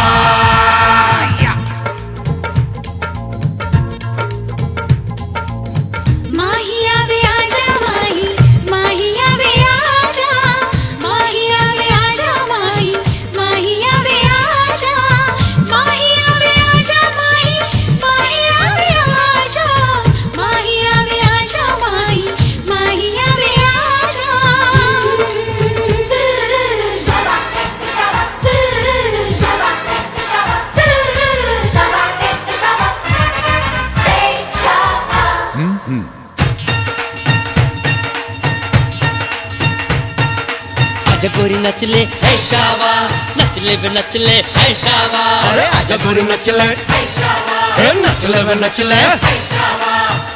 माहिया वे आजा माही, माहिया वे आजा, माहिया वे आजा माही, माहिया वे आजा, माहिया वे आजा माही, माहिया वे आजा, माहिया वे आजा माही, माहिया वे आजा। शाबा शाबा शाबा शाबा शाबा शाबा। आजा गोरी नचले है शावा, नचले वे नचले है शावा। अरे आजा गोरी नचले है शावा, ए नचले वे नचले है शावा।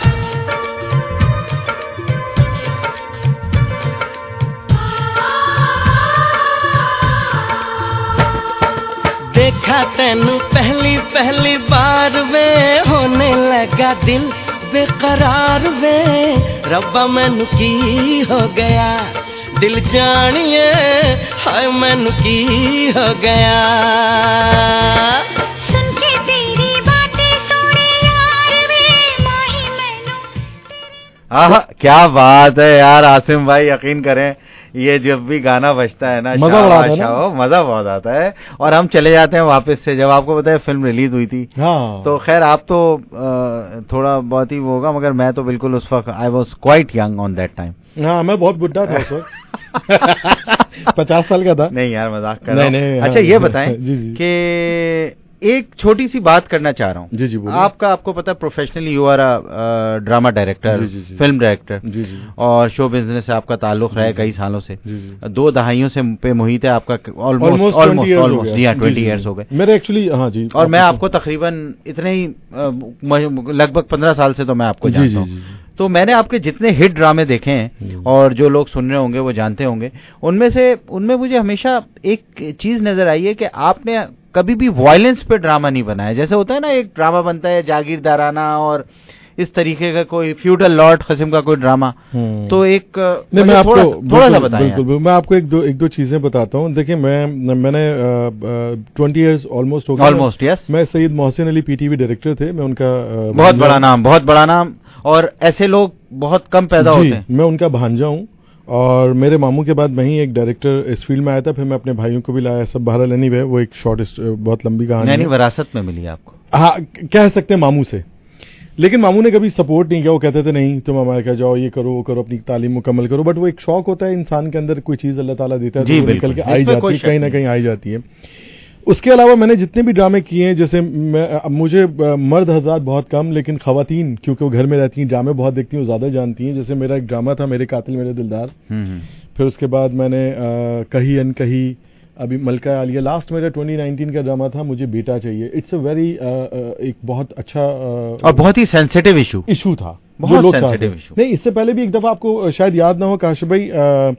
देखा तेनू पहली पहली बार वे, होने लगा दिल बेकरार वे। रब्बा मैनू की हो गया, दिल जानिए हाय मैनू की हो गया। सुन के तेरी बातें सोने यार वे, माही मैनू। आह, क्या बात है यार आसिम भाई, यकीन करें ये जब भी गाना बजता है ना, मजा बड़ा आता है ना? मजा बहुत आता है। और हम चले जाते हैं वापस से। जब आपको पता है फिल्म रिलीज हुई थी, हाँ। तो खैर आप तो आ, थोड़ा बहुत ही वो होगा, मगर मैं तो बिल्कुल उस वक्त I was quite young on that time. हाँ, मैं बहुत बुढ़ा था उस वक्त। पचास साल का था। नहीं यार, मजाक कर रहा हूं। नहीं, अच्छा, हाँ, ये बताएं जी, जी। कि एक छोटी सी बात करना चाह रहा हूँ। जी जी बोलिए। आपका आपको पता है professionally you are a drama director, film director, और शो बिजनेस से आपका ताल्लुक रहा है कई सालों से, जी जी। दो दहाइयों से पे मुहित है आपका, ऑलमोस्ट ऑलमोस्ट ऑलमोस्ट जी हाँ ट्वेंटी ईयर्स हो गए मेरे एक्चुअली। हाँ जी। और मैं आपको तकरीबन इतने ही लगभग पंद्रह साल से तो मैं आपको जानता हूँ। तो मैंने आपके जितने हिट ड्रामे देखे हैं और जो लोग सुन रहे होंगे वो जानते होंगे, उनमें से उनमें मुझे हमेशा एक चीज नजर आई है कि आपने कभी भी वायलेंस पे ड्रामा नहीं बनाया। जैसे होता है ना, एक ड्रामा बनता है जागीरदाराना और इस तरीके का कोई फ्यूडल लॉर्ड किस्म का कोई ड्रामा, तो एक नहीं, मैं आपको थोड़ा सा बताएं। बिल्कुल, मैं आपको एक दो एक दो चीजें बताता हूँ। देखिए, मैं मैंने ट्वेंटी इयर्स ऑलमोस्ट हो गया। Almost yes. मैं सईद मोहसिन अली पीटीवी डायरेक्टर थे, मैं उनका बहुत बड़ा नाम, बहुत बड़ा नाम, और ऐसे लोग बहुत कम पैदा होते हैं। मैं उनका भांजा हूँ, और मेरे मामू के बाद मैं ही एक डायरेक्टर इस फील्ड में आया था। फिर मैं अपने भाइयों को भी लाया, सब बहरहाल नहीं है, वो एक शॉर्ट बहुत लंबी कहानी है। विरासत में मिली आपको? हाँ, कह सकते हैं मामू से। लेकिन मामू ने कभी सपोर्ट नहीं किया, वो कहते थे नहीं तुम हमारे क्या जाओ, ये करो वो करो, अपनी तालीम मुकम्मल करो। बट वो एक शौक होता है इंसान के अंदर, कोई चीज अल्लाह ताला देता है तो वो निकल के आई जाती है, कहीं ना कहीं आई जाती है। उसके अलावा मैंने जितने भी ड्रामे किए हैं, जैसे मैं, मुझे मर्द हज़ार बहुत कम, लेकिन खवातीन क्योंकि वो घर में रहती हैं, ड्रामे बहुत देखती हैं, वो ज्यादा जानती हैं। जैसे मेरा एक ड्रामा था मेरे कातिल मेरे दिलदार, फिर उसके बाद मैंने आ, कही अन कही, अभी मलका आलिया, लास्ट मेरा ट्वेंटी नाइनटीन का ड्रामा था मुझे बेटा चाहिए। इट्स अ वेरी एक बहुत अच्छा आ, और बहुत ही सेंसिटिव इशू इशू था, बहुत सेंसिटिव इशू। नहीं, इससे पहले भी एक दफा आपको शायद याद ना हो काशिफ भाई,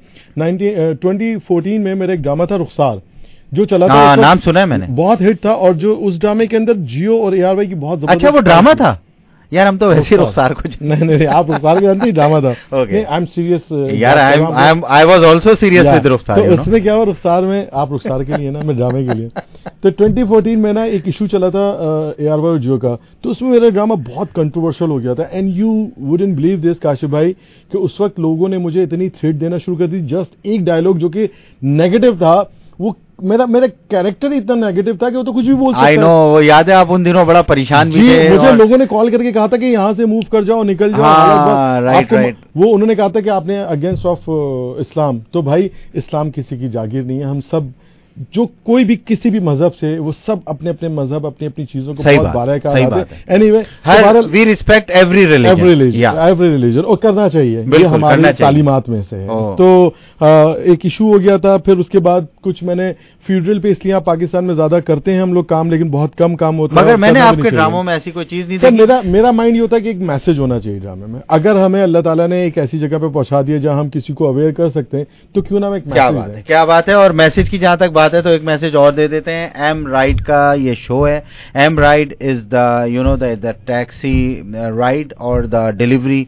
ट्वेंटी फोर्टीन में मेरा एक ड्रामा था रुखसार, जो चला था। हाँ, नाम सुना है मैंने, बहुत हिट था। और जो उस ड्रामे के अंदर जियो और ए आर वाई की बहुत जबरदस्त। अच्छा, वो ड्रामा था यार? हम तो वैसे रुखसार को नहीं नहीं आप रुखसार के जानते ही ड्रामा था। नहीं, आई एम सीरियस यार, I am I am I was also serious with Rukhsar. तो उसमें क्या हुआ, रुखसार में, आप रुखसार के लिए ना, मैं ड्रामे के लिए। तो ट्वेंटी फोर्टीन में ना एक इशू चला था ए आर वाई और जियो का, तो उसमें मेरा ड्रामा बहुत कंट्रोवर्शियल हो गया था। And you wouldn't believe this Kashif भाई, कि उस वक्त लोगों ने मुझे इतनी थ्रेट देना शुरू कर दी। जस्ट एक डायलॉग जो कि नेगेटिव था, वो मेरा मेरा कैरेक्टर इतना नेगेटिव था कि वो तो कुछ भी बोल सकता है। आई नो, वो याद है, आप उन दिनों बड़ा परेशान भी थे। मुझे और... लोगों ने कॉल करके कहा था कि यहाँ से मूव कर जाओ, निकल जाओ। हाँ, राइट राइट। वो उन्होंने कहा था कि आपने अगेंस्ट ऑफ इस्लाम। तो भाई, इस्लाम किसी की जागीर नहीं है। हम सब जो कोई भी किसी भी मजहब से, वो सब अपने अपने मजहब, अपनी अपनी चीजों को बहुत बारह anyway, we respect every religion, every religion, every religion, और करना चाहिए, ये हमारी तालीमात में से है। तो एक इशू हो गया था। फिर उसके बाद कुछ मैंने फ्यूडरल पे, इसलिए आप पाकिस्तान में ज्यादा करते हैं हम लोग काम, लेकिन बहुत कम काम होता है। मगर मैंने आपके ड्रामों में ऐसी कोई चीज नहीं देखी। मेरा मेरा माइंड ये होता है कि एक मैसेज होना चाहिए ड्रामे में। अगर हमें अल्लाह ताला ने एक ऐसी जगह पे पहुंचा दिया जहां हम किसी को अवेयर कर सकते हैं, तो क्यों ना एक मैसेज। क्या बात है, क्या बात है। और मैसेज की जहां तक बात है, तो एक मैसेज और दे देते हैं। एम राइड का ये शो है। M ride is the you know the taxi ride और the delivery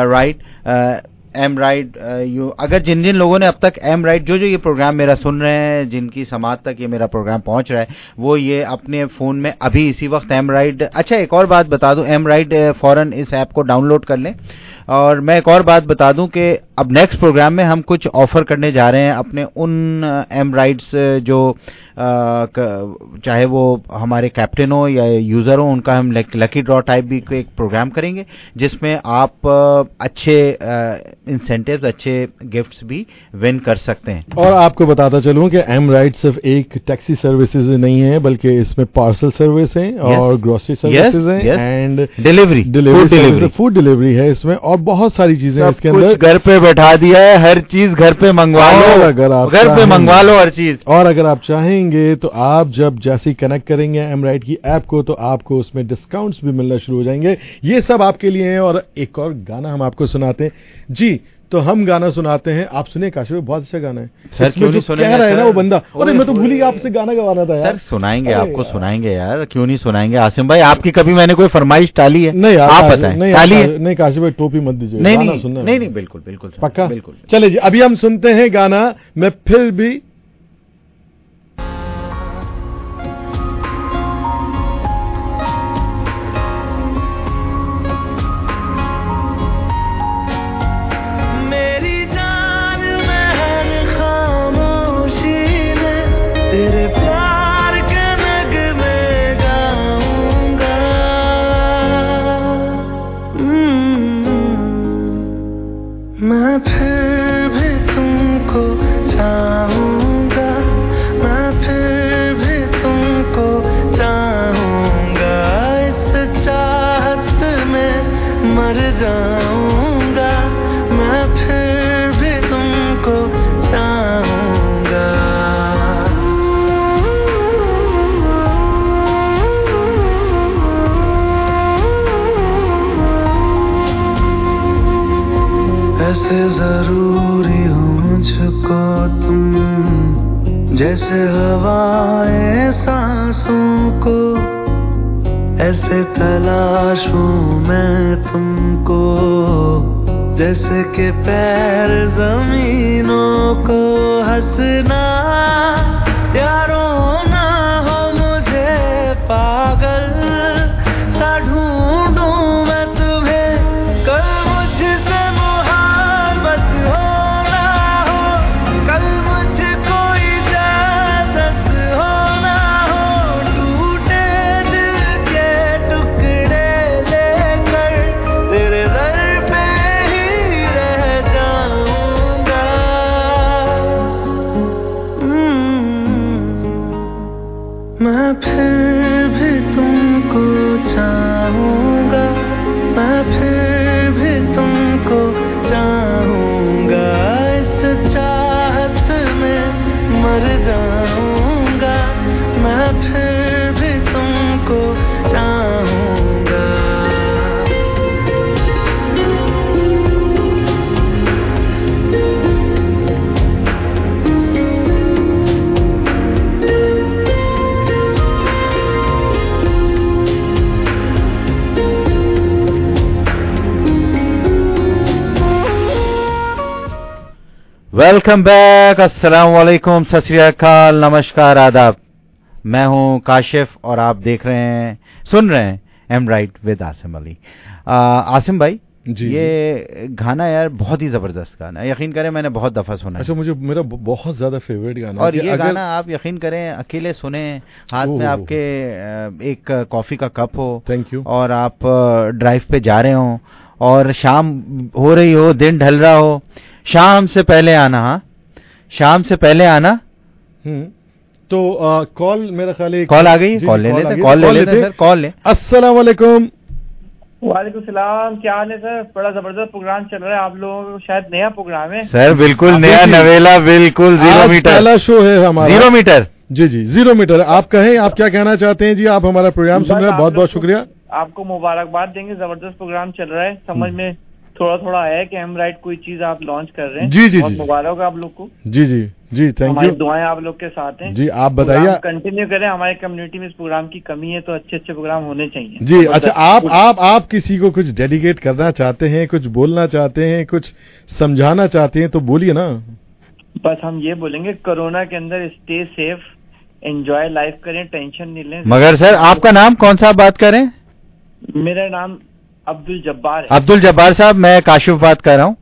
ride. M ride, you अगर जिन जिन लोगों ने अब तक एम राइड, जो जो ये प्रोग्राम मेरा सुन रहे हैं, जिनकी समाज तक ये मेरा प्रोग्राम पहुंच रहा है, वो ये अपने फोन में अभी इसी वक्त एम राइड। अच्छा, एक और बात बता दूं, एम राइड फौरन इस ऐप को डाउनलोड कर लें। और मैं एक और बात बता दूं कि अब नेक्स्ट प्रोग्राम में हम कुछ ऑफर करने जा रहे हैं अपने उन एम राइड्स जो आ, चाहे वो हमारे कैप्टन हो या यूजर हो, उनका हम लकी ड्रॉ टाइप भी एक प्रोग्राम करेंगे, जिसमें आप अच्छे इंसेंटिव्स, अच्छे गिफ्ट्स भी विन कर सकते हैं। और आपको बताता चलूं कि एम राइड सिर्फ एक टैक्सी सर्विसेज नहीं है, बल्कि इसमें पार्सल सर्विस है और ग्रोसरी सर्विसेज है and delivery delivery food delivery है इसमें, और बहुत सारी चीजें इसके अंदर। घर पे बैठा दिया है, हर चीज घर पे मंगवा लो, अगर आप घर पे मंगवा लो हर चीज। और अगर आप चाहेंगे तो आप जब जैसे कनेक्ट करेंगे एम राइड की ऐप को, तो आपको उसमें डिस्काउंट्स भी मिलना शुरू हो जाएंगे। ये सब आपके लिए है। और एक और गाना हम आपको सुनाते हैं जी। तो हम गाना सुनाते हैं, आप सुने काशिफ, बहुत अच्छा गाना है सर। क्यों नहीं सुनेंगे? कह रहा है ना वो बंदा, अरे मैं तो भूल ही आपसे गाना गवाना था यार। सर सुनाएंगे, आपको सुनाएंगे यार, क्यों नहीं सुनाएंगे। आसिम भाई, आपकी कभी मैंने कोई फरमाइश टाली है? नहीं यार, आप बताएं। टाली है? नहीं काशिफ भाई, टोपी मत दीजिए। नहीं नहीं नहीं नहीं, बिल्कुल बिल्कुल पक्का, बिल्कुल। चले जी, अभी हम सुनते हैं गाना, मैं फिर भी। मैं फिर भी तुमको चाहूं जैसे हवाएं सांसों को ऐसे तलाशूं मैं तुमको, जैसे के पैर जमीनों को हंसना या रोना हो मुझे पागल सा ढूंढूं मैं तुम्हें, कल मुझसे मोहब्बत हो ना हो, कल मुझको इजाजत हो ना हो, टूटे दिल के टुकड़े लेकर तेरे दर पे ही रह जाऊंगा। मैं फिर भी तुमको चाहूंगा, मैं फिर भी तुमको चाहूंगा, इस चाहत में मर जाऊंगा, मैं फिर भी तुमको चाहूंगा। वेलकम बैक, अस्सलाम वालेकुम, सत श्री अकाल, नमस्कार, आदाब। मैं हूं काशिफ और आप देख रहे हैं, सुन रहे हैं M ride with Asim Ali. आ, आसिम भाई जी, ये गाना यार बहुत ही जबरदस्त गाना है, यकीन करें मैंने बहुत दफा सुना है। अच्छा, मुझे मेरा बहुत ज्यादा फेवरेट गाना और है। ये अगर... गाना आप यकीन करें अकेले सुने, हाथ में आपके एक कॉफी का कप हो, थैंक यू, और आप ड्राइव पे जा रहे हो और शाम हो रही हो, दिन ढल रहा हो, शाम से पहले आना। हाँ, शाम से पहले आना। हम्म तो कॉल, मेरा ख्याल है कॉल आ गई, कॉल ले लेते, कॉल ले लेते सर, कॉल ले। अस्सलाम वालेकुम। वालेकुम सलाम, क्या हाल है सर? बड़ा जबरदस्त प्रोग्राम चल रहा है, आप लोगों को शायद नया प्रोग्राम है सर। बिल्कुल नया, नवेला, बिल्कुल जीरो मीटर पहला शो है हमारा, जीरो मीटर। जी जी, जीरो मीटर। आप कहें, आप क्या कहना चाहते हैं जी? आप हमारा प्रोग्राम सुन रहे हैं, बहुत बहुत शुक्रिया। आपको मुबारकबाद देंगे, जबरदस्त प्रोग्राम चल रहा है। समझ में थोड़ा थोड़ा है कि एम राइट कोई चीज आप लॉन्च कर रहे हैं। जी जी, बहुत मुबारक आप लोग को। जी जी जी, थैंक यू। हमारी दुआएं आप लोग के साथ हैं। जी, आप बताइए, कंटिन्यू करें। हमारे कम्युनिटी में इस प्रोग्राम की कमी है, तो अच्छे अच्छे प्रोग्राम होने चाहिए जी। अच्छा, आप आप आप किसी को कुछ डेडिकेट करना चाहते हैं, कुछ बोलना चाहते हैं, कुछ समझाना चाहते हैं तो बोलिए ना। बस हम ये बोलेंगे, कोरोना के अंदर स्टे सेफ, एंजॉय लाइफ करें, टेंशन नहीं लें। मगर सर आपका नाम कौन सा बात करें? मेरा नाम अब्दुल जब्बार है। अब्दुल जब्बार साहब, मैं काशिफ बात कर रहा हूँ।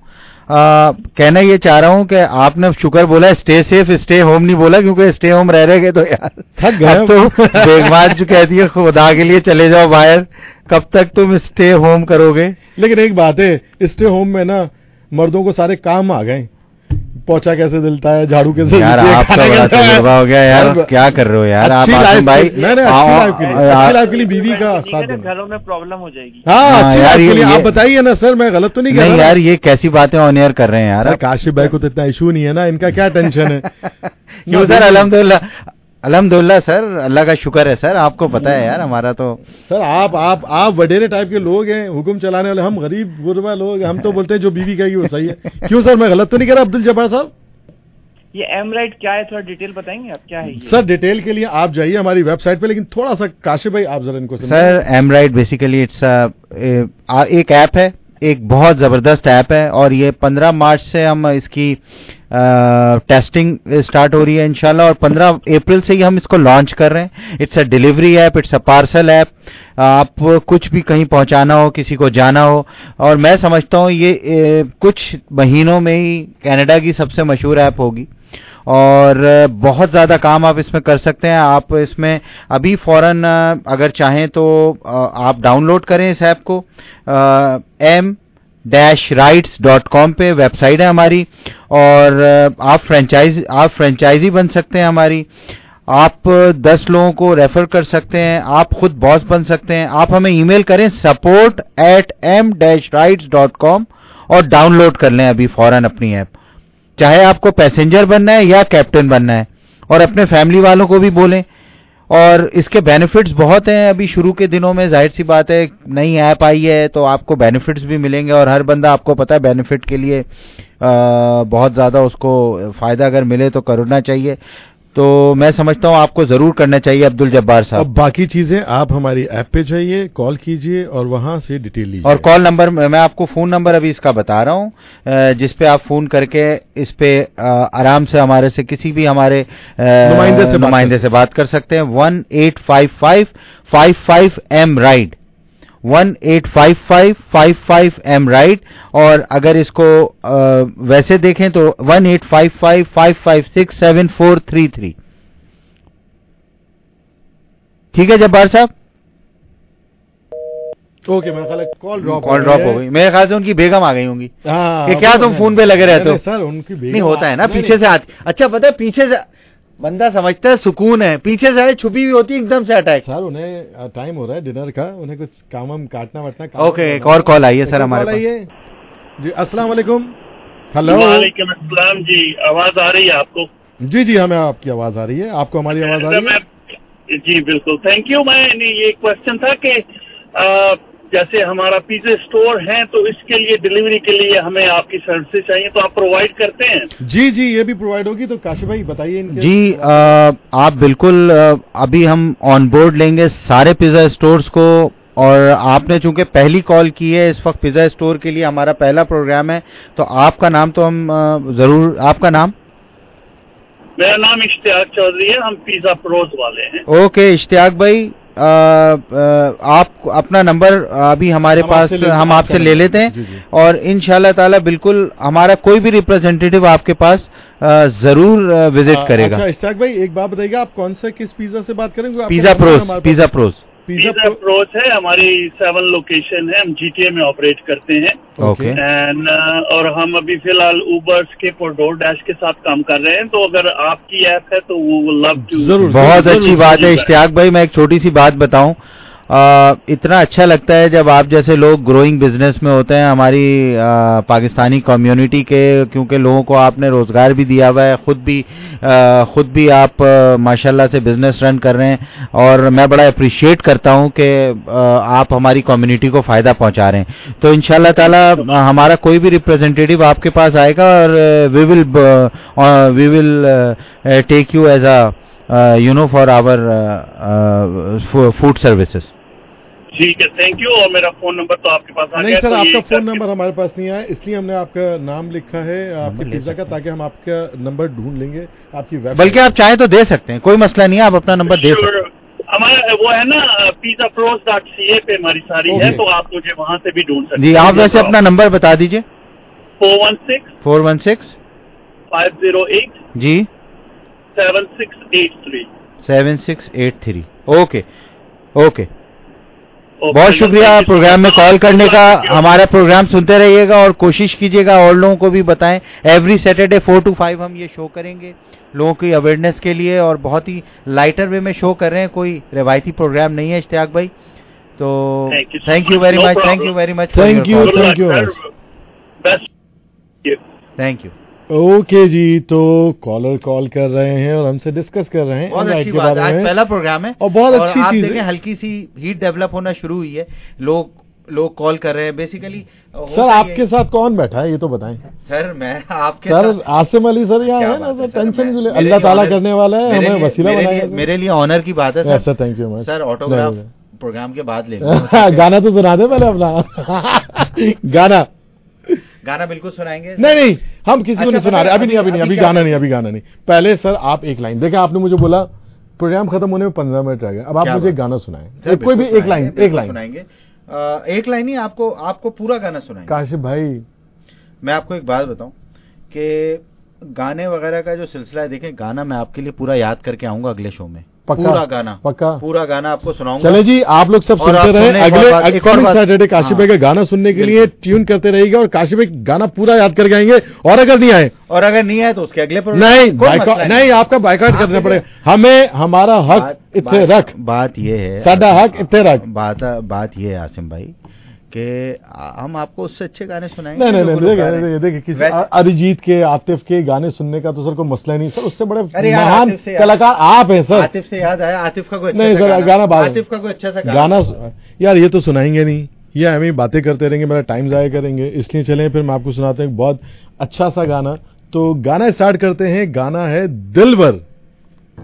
कहना ये चाह रहा हूँ कि आपने शुक्र बोला, स्टे सेफ, स्टे होम नहीं बोला, क्योंकि स्टे होम रह रहे तो यार थक गए। तो देखभाल जो कहती है, खुदा के लिए चले जाओ बाहर, कब तक तुम स्टे होम करोगे? लेकिन एक बात है, स्टे होम में ना मर्दों को सारे काम आ गए, पोछा कैसे दिलता है, झाड़ू कैसे, यार आपका बड़ा तजुर्बा हो गया यार, क्या कर रहे हो यार आप आसिम भाई? नहीं नहीं, अच्छी लाइफ के लिए, अच्छी लाइफ के लिए बीवी का साथ देना। घरों में प्रॉब्लम हो जाएगी। हाँ, अच्छी लाइफ के लिए आप बताइए ना सर, मैं गलत तो नहीं कह रहा? नहीं यार, ये कैसी बातें ऑन एयर कर रहे हैं यार। काशिफ भाई को तो इतना इशू नहीं है ना, इनका क्या टेंशन है? क्यों सर? अल्हम्दुलिल्लाह, अल्हम्दुलिल्लाह सर, अल्लाह का शुक्र है सर। आपको पता है यार, हमारा तो सर, आप आप आप वडेरे टाइप के लोग हैं, हुक्म चलाने वाले, हम गरीब गुरबा लोग, हम तो बोलते हैं जो बीवी कहेगी वो सही है। क्यों सर, मैं गलत तो नहीं कह रहा अब्दुल जब्बार साहब? ये एम राइट क्या है, थोड़ा डिटेल बताएंगे आप, क्या है ये? सर, डिटेल के लिए आप जाइए हमारी वेबसाइट पे, लेकिन थोड़ा सा काशिफ भाई आप जरा इनको समझाइए। Sir, M ride basically it's एक ऐप है, एक बहुत जबरदस्त ऐप है, और ये पंद्रह मार्च से हम इसकी टेस्टिंग स्टार्ट हो रही है इंशाल्लाह, और पंद्रह अप्रैल से ही हम इसको लॉन्च कर रहे हैं। It's a delivery app, it's a parcel app. आप कुछ भी कहीं पहुंचाना हो, किसी को जाना हो, और मैं समझता हूं ये ए, कुछ महीनों में ही कनाडा की सबसे मशहूर ऐप होगी, और बहुत ज़्यादा काम आप इसमें कर सकते हैं। आप इसमें अभी फौरन अगर चाहें तो आप डाउनलोड करें इस ऐप को, M dash rights dot com पे वेबसाइट है हमारी, और आप फ्रेंचाइज आप फ्रेंचाइजी बन सकते हैं हमारी। आप दस लोगों को रेफर कर सकते हैं, आप खुद बॉस बन सकते हैं। आप हमें ईमेल करें support at M dash rights dot com और डाउनलोड कर लें अभी फौरन अपनी ऐप। चाहे आपको पैसेंजर बनना है या कैप्टन बनना है, और अपने फैमिली वालों को भी बोलें। और इसके बेनिफिट्स बहुत हैं। अभी शुरू के दिनों में जाहिर सी बात है, नई ऐप आई है तो आपको बेनिफिट्स भी मिलेंगे, और हर बंदा आपको पता है बेनिफिट के लिए आ, बहुत ज़्यादा उसको फ़ायदा अगर मिले तो करना चाहिए। तो मैं समझता हूँ आपको जरूर करना चाहिए अब्दुल जब्बार और साहब। बाकी चीजें आप हमारी ऐप पे जाइए, कॉल कीजिए और वहां से डिटेल लीजिए। और कॉल नंबर मैं आपको फोन नंबर अभी इसका बता रहा हूँ, जिस पे आप फोन करके इस पे आराम से हमारे से किसी भी हमारे नुमाइंदे से नुमाइंदे से बात कर सकते हैं। One eight five five five five M ride, one eight five five five five M ride. और अगर इसको आ, वैसे देखें तो one eight five five five five six seven four three three. ठीक है जब्बार साहब? ओके, मेरा ख्याल है कॉल ड्रॉप कॉल ड्रॉप हो गई। मेरे ख्याल से उनकी बेगम आ गई होंगी हाँ, कि क्या तुम फोन पे लगे रहते हो? सर उनकी बेगम नहीं होता है ना, पीछे से आती। अच्छा पता है, पीछे से बंदा समझता है सुकून है, पीछे से छुपी हुई होती है एकदम से अटैक। सर उन्हें टाइम हो रहा है डिनर का, उन्हें कुछ काम हम काटना वाटना। ओके, एक और कॉल आई है सर हमारे पास जी। अस्सलाम वालेकुम। हेलो। वालेकुम अस्सलाम जी, आवाज आ रही है आपको? जी जी, हमें आपकी आवाज आ रही है, आपको हमारी आवाज आ रही है? जी बिल्कुल, थैंक यू। मैं ये क्वेश्चन था कि आ, जैसे हमारा पिज्जा स्टोर है तो इसके लिए डिलीवरी के लिए हमें आपकी सर्विसेज चाहिए, तो आप प्रोवाइड करते हैं? जी जी, ये भी प्रोवाइड होगी। तो काशिफ भाई बताइए इनके। जी आ, आप बिल्कुल आ, अभी हम ऑन बोर्ड लेंगे सारे पिज्जा स्टोर्स को। और आपने चूंकि पहली कॉल की है, इस वक्त पिज्जा स्टोर के लिए हमारा पहला प्रोग्राम है, तो आपका नाम तो हम आ, जरूर, आपका नाम? मेरा नाम इश्तियाक चौधरी है, हम पिज्जा प्रोज वाले हैं। ओके इश्तियाक भाई, आ, आ, आप अपना नंबर अभी हमारे हम पास हम आपसे ले लेते हैं। जी जी। और इंशाल्लाह ताला बिल्कुल हमारा कोई भी रिप्रेजेंटेटिव आपके पास आ, जरूर विजिट करेगा। अच्छा इश्तियाक भाई, एक बात बताइएगा, आप कौन सा किस पिज्जा से बात करेंगे? Pizza pros. Pizza pros pizza pros है, हमारी सेवन लोकेशन है, हम जीटीए में ऑपरेट करते हैं। ओके। एंड और हम अभी फिलहाल उबर, स्किप और डोर डैश के साथ काम कर रहे हैं, तो अगर आपकी ऐप है तो वो लव टू। जरूर, बहुत अच्छी बात है इश्तियाक भाई। मैं एक छोटी सी बात बताऊं, आ, इतना अच्छा लगता है जब आप जैसे लोग ग्रोइंग बिजनेस में होते हैं हमारी आ, पाकिस्तानी कम्युनिटी के, क्योंकि लोगों को आपने रोजगार भी दिया हुआ है, खुद भी आ, खुद भी आप आ, माशाल्लाह से बिजनेस रन कर रहे हैं। और मैं बड़ा अप्रिशिएट करता हूं कि आप हमारी कम्युनिटी को फायदा पहुंचा रहे हैं। तो इंशाल्लाह ताला हमारा कोई भी रिप्रेजेंटेटिव आपके पास आएगा और we will we will take you as a you know for our food services. ठीक है, थैंक यू। और मेरा फोन नंबर तो आपके पास आ नहीं गया। सर, तो आपका फोन नंबर हमारे पास नहीं आया, इसलिए हमने आपका नाम लिखा है आपके पिज्जा का, ताकि हम आपका नंबर ढूंढ लेंगे आपकी वेबसाइट। बल्कि आप चाहें तो दे सकते हैं, कोई मसला नहीं है, आप अपना नंबर दे सकते हैं। हमारा वो है ना pizza pros dot C A पे हमारी सारी है, तो आप मुझे वहां से भी ढूंढ सकते हैं। जी, आप वैसे अपना नंबर बता दीजिए। Four one six four one six five zero eight जी seven six eight three seven six eight three. Okay okay, बहुत शुक्रिया प्रोग्राम में कॉल करने का। हमारा प्रोग्राम सुनते रहिएगा और कोशिश कीजिएगा और लोगों को भी बताएं। Every Saturday four two five हम ये शो करेंगे लोगों की अवेयरनेस के लिए, और बहुत ही लाइटर वे में शो कर रहे हैं, कोई रिवायती प्रोग्राम नहीं है इश्तियाक भाई। तो thank you very much, thank you very much, thank you, thank you thank you. Okay जी, तो कॉलर कॉल कर रहे हैं और हमसे डिस्कस कर रहे हैं। बहुत अच्छी बात है, आज पहला प्रोग्राम है और बहुत अच्छी चीज है। हल्की सी हीट डेवलप होना शुरू हुई है, लोग लोग कॉल कर रहे हैं बेसिकली। सर आपके साथ कौन बैठा है ये तो बताएं। सर मैं आपके सर साथ... आसिम अली सर यहाँ है ना सर, टेंशन क्यों ले, अल्लाह ताला करने वाला है, हमें वसीला बनाया। मेरे लिए ऑनर की बात है sir, thank you much sir. Autograph program के बाद ले गाना तो सुना दे पहले अपना गाना गाना बिल्कुल सुनाएंगे। नहीं नहीं, हम किसी को नहीं सुना रहे, अभी नहीं अभी नहीं अभी गाना नहीं अभी गाना नहीं पहले सर आप एक लाइन देखें, आपने मुझे बोला प्रोग्राम खत्म होने में पंद्रह मिनट रह गए, अब आप मुझे गाना सुनाएं, कोई भी एक लाइन एक लाइन सुनाएंगे। एक लाइन ही आपको आपको पूरा गाना सुनाएंगे। काशिफ भाई मैं आपको एक बात बताऊं कि गाने वगैरह का जो सिलसिला है, देखें गाना मैं आपके लिए पूरा याद करके आऊंगा अगले शो में, पूरा गाना पक्का पूरा गाना आपको सुनाऊंगा। चले जी, आप लोग सब सुनते रहे। अगले अगले सैटरडे काशिफ भाई का गाना सुनने के लिए ट्यून करते रहिएगा और काशिफ भाई गाना पूरा याद करके आएंगे। और अगर नहीं आए और अगर नहीं आए तो उसके अगले नहीं बाइकआउट नहीं, आपका बाइकआउट करना पड़ेगा। हमें हमारा हक इतने रख। बात ये है, साडा हक इतने रख। बात बात ये है आसिम भाई कि हम आपको उससे अच्छे गाने सुनाएंगे। नहीं नहीं नहीं, देखिए किसी अरिजीत के, आतिफ के गाने सुनने का तो सर कोई मसला नहीं सर, उससे बड़े महान कलाकार आप हैं सर। आतिफ से याद आया, आतिफ का कोई नहीं सर गाना, आतिफ का कोई अच्छा सा गाना यार ये तो सुनाएंगे नहीं, ये हमें बातें करते रहेंगे, मेरा टाइम जाया करेंगे, इसलिए चलें फिर मैं आपको सुनाते हैं बहुत अच्छा सा गाना। तो गाना स्टार्ट करते हैं, गाना है दिलवर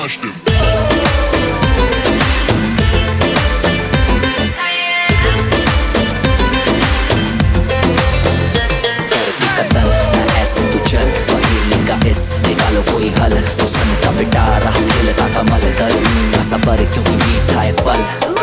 Question. निकालो कोई हल दुश्मन का बेटा रहा खिलता कमल गर्मी का सबर क्योंकि मीठा है फल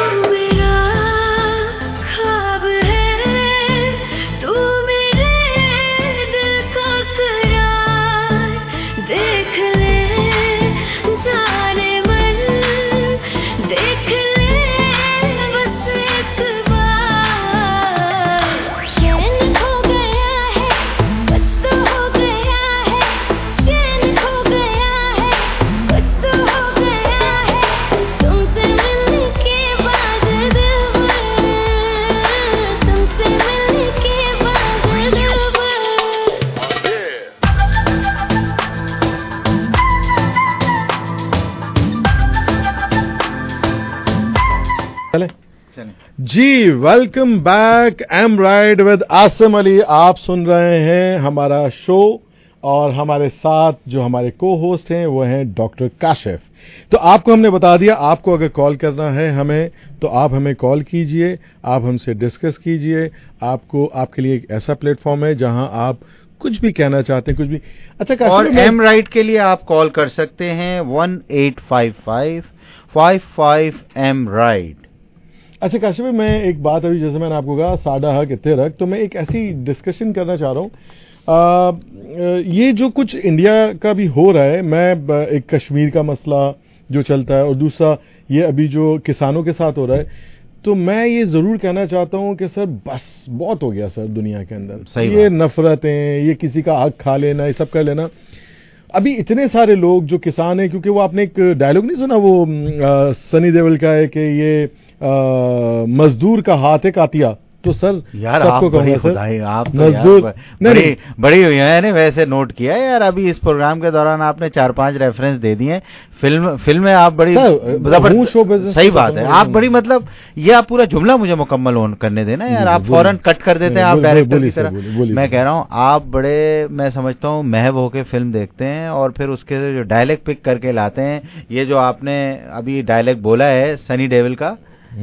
जी welcome back M ride with Asim Ali. आप सुन रहे हैं हमारा शो और हमारे साथ जो हमारे को होस्ट हैं वो हैं डॉक्टर काशिफ। तो आपको हमने बता दिया, आपको अगर कॉल करना है हमें तो आप हमें कॉल कीजिए, आप हमसे डिस्कस कीजिए। आपको आपके लिए एक ऐसा प्लेटफॉर्म है जहां आप कुछ भी कहना चाहते हैं, कुछ भी। अच्छा, और एम राइड के लिए आप कॉल कर सकते हैं one eight five five five five M ride. अच्छा काशिफ भाई, मैं एक बात अभी जैसे मैंने आपको कहा साडा हक इतने रख, तो मैं एक ऐसी डिस्कशन करना चाह रहा हूँ। ये जो कुछ इंडिया का भी हो रहा है, मैं एक कश्मीर का मसला जो चलता है और दूसरा ये अभी जो किसानों के साथ हो रहा है, तो मैं ये जरूर कहना चाहता हूँ कि सर बस बहुत हो गया सर दुनिया के अंदर। सही ये नफरतें, ये किसी का हक खा लेना, ये सब कर लेना। अभी इतने सारे लोग जो किसान हैं, क्योंकि वो आपने एक डायलॉग नहीं सुना वो आ, सनी देओल का है कि ये मजदूर का हाथ है कातिया, तो सर यार सबको आप बड़ी कहूंगा खुदाई, आप तो मजदूर यार बड़ी बड़ी हुई है। मैंने वैसे नोट किया है यार, अभी इस प्रोग्राम के दौरान आपने चार पांच रेफरेंस दे दिए फिल्म फिल्म में। आप बड़ी जबरदस्त, सही बात है, आप बड़ी मतलब ये आप पूरा जुमला मुझे मुकम्मल ऑन करने देना यार, आप फौरन कट कर देते हैं आप डायरेक्टर की तरह। मैं कह रहा हूँ आप बड़े, मैं समझता हूँ महव होके फिल्म देखते हैं और फिर उसके जो डायलॉग पिक करके लाते हैं। ये जो आपने अभी डायलॉग बोला है सनी देओल का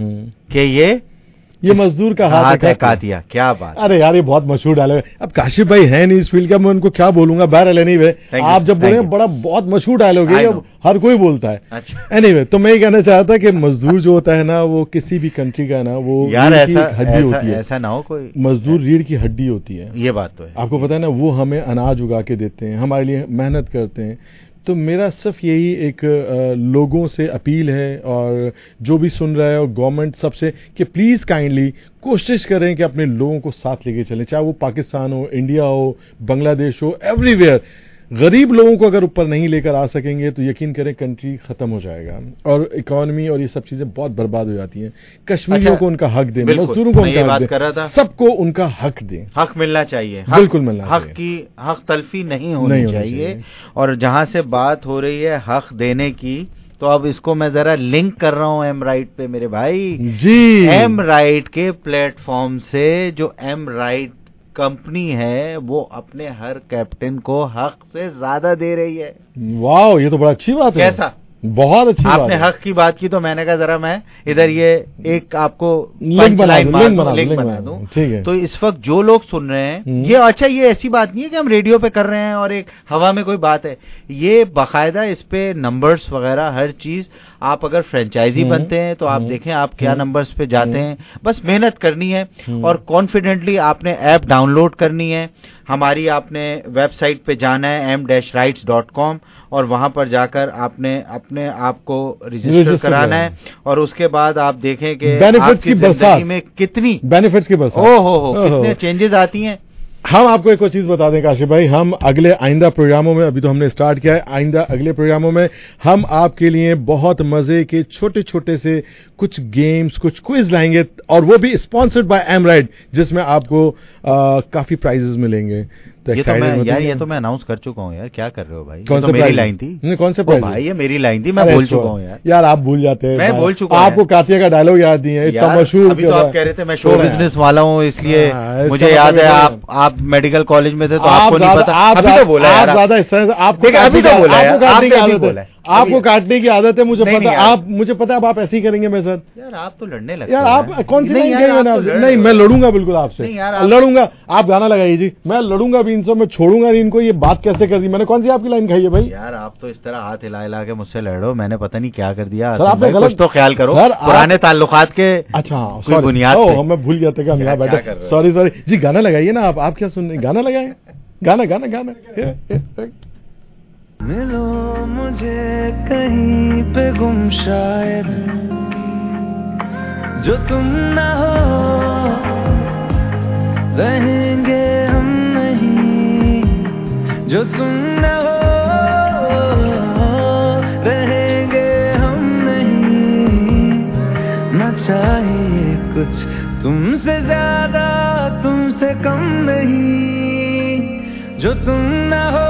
कि ये ये मजदूर का हाथ है कातिया, क्या बात। अरे यार ये बहुत मशहूर डायलॉग है। अब काशिफ भाई है नहीं इस फील्ड का, मैं उनको क्या बोलूंगा। बहरहाल एनीवे, आप जब बोले बड़ा बहुत मशहूर डायलॉग है, हर कोई बोलता है। अच्छा। एनीवे, तो मैं ये कहना चाहता कि मजदूर जो होता है ना, वो किसी भी कंट्री का ना, वो यार ऐसा हड्डी होती है। ऐसा ना हो कोई मजदूर रीढ़ की हड्डी होती है। ये बात तो है, आपको पता है ना, वो हमें अनाज उगा के देते हैं, हमारे लिए मेहनत करते हैं। तो मेरा सिर्फ यही एक आ, लोगों से अपील है और जो भी सुन रहा है और गवर्नमेंट सबसे कि प्लीज काइंडली कोशिश करें कि अपने लोगों को साथ लेके चलें, चाहे वो पाकिस्तान हो, इंडिया हो, बांग्लादेश हो, एवरीवेयर। गरीब लोगों को अगर ऊपर नहीं लेकर आ सकेंगे तो यकीन करें कंट्री खत्म हो जाएगा और इकोनॉमी और ये सब चीजें बहुत बर्बाद हो जाती हैं। कश्मीरियों अच्छा, को उनका हक दें, मजदूरों को उनका हक दें, सबको उनका हक दें। हक मिलना चाहिए, बिल्कुल मिलना चाहिए। हक की हक तलफी नहीं होनी, नहीं चाहिए, चाहिए। और जहां से बात हो रही है हक देने की, तो अब इसको मैं जरा लिंक कर रहा हूं एम राइट पे मेरे भाई जी। एम राइट के प्लेटफॉर्म से जो एम राइट कंपनी है वो अपने हर कैप्टन को हक से ज्यादा दे रही है। वाह, ये तो बड़ा अच्छी बात है। कैसा, बहुत अच्छी बात। आपने हक की बात की तो मैंने कहा जरा मैं इधर ये एक आपको लिंक बना दूं, लिंक बना, लिंक बना दूं। ठीक है। तो इस वक्त जो लोग सुन रहे हैं ये, अच्छा ये ऐसी बात नहीं है कि हम रेडियो पे कर रहे हैं और एक हवा में कोई बात है, ये बाकायदा इस पे नंबर्स वगैरह हर चीज। आप अगर फ्रेंचाइजी बनते हैं तो आप देखें आप क्या नंबर्स पे जाते हैं, बस मेहनत करनी है और कॉन्फिडेंटली आपने ऐप डाउनलोड करनी है। हमारी आपने वेबसाइट पे जाना है M dash rights dot com और वहां पर जाकर आपने अपने आप को रजिस्टर कराना है और उसके बाद आप देखें कि बेनिफिट्स की बरसात में कितनी बेनिफिट्स की बरसात, ओ हो हो कितने चेंजेस आती हैं। हम आपको एक और चीज बता दें काशिफ भाई, हम अगले आइंदा प्रोग्रामों में, अभी तो हमने स्टार्ट किया है, आइंदा अगले प्रोग्रामों में हम आपके लिए बहुत मजे के छोटे छोटे से कुछ गेम्स, कुछ क्विज लाएंगे और वो भी स्पॉन्सर्ड बाय एम राइड, जिसमें आपको आ, काफी प्राइजेस मिलेंगे। तो ये तो मैं यार ये तो मैं अनाउंस कर चुका हूँ यार, क्या कर रहे हो भाई। कौन तो सा मेरी लाइन थी, नहीं कौन से प्राइज भाई, ये मेरी लाइन थी, मैं बोल चुका हूँ यार। यार आप भूल जाते हैं, मैं बोल चुका हूँ। आपको कातिया का डायलॉग याद नहीं है, इतना मशहूर। अभी तो आप कह रहे थे मैं शो बिजनेस वाला हूँ इसलिए मुझे याद है, आप आप मेडिकल कॉलेज में थे तो आपको नहीं पता। अभी तो बोला यार, ज्यादा अभी तो बोला यार, आपने बोला है, आपको काटने की आदत है, मुझे पता, आप मुझे पता है आप ऐसे ही करेंगे मेरे साथ। यार आप तो लड़ने लगते यार, आप कौन सी लाइन कहेंगे आपसे? नहीं, मैं लड़ूंगा बिल्कुल आपसे, लड़ूंगा। आप गाना लगाइए जी, मैं लड़ूंगा भी इनसे, मैं छोड़ूंगा नहीं इनको। ये बात कैसे कर दी मैंने? कौन सी आपकी लाइन खाई है भाई? यार आप तो इस तरह हाथ हिला हिला के मुझसे लड़ो, मैंने पता नहीं क्या कर दिया। आपने गलत, कुछ तो ख्याल करो पुराने ताल्लुकात के। अच्छा, कोई बुनियाद पे। मैं भूल गया था कि हम यहाँ बैठे। सॉरी सॉरी जी, गाना लगाइए ना आप। आप क्या सुन रहे? गाना लगाए, गाना गाना गाना। मिलो मुझे कहीं पे गुम शायद, जो तुम ना हो रहेंगे हम नहीं, जो तुम ना हो रहेंगे हम नहीं। ना चाहिए कुछ तुमसे ज्यादा, तुमसे कम नहीं, जो तुम ना हो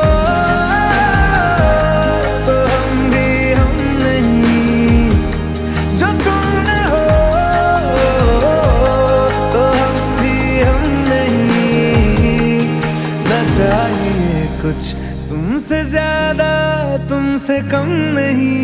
तो हम भी हम नहीं, जो तुम ना हो तो हम भी हम नहीं। ना चाहिए कुछ तुमसे ज्यादा, तुमसे कम नहीं।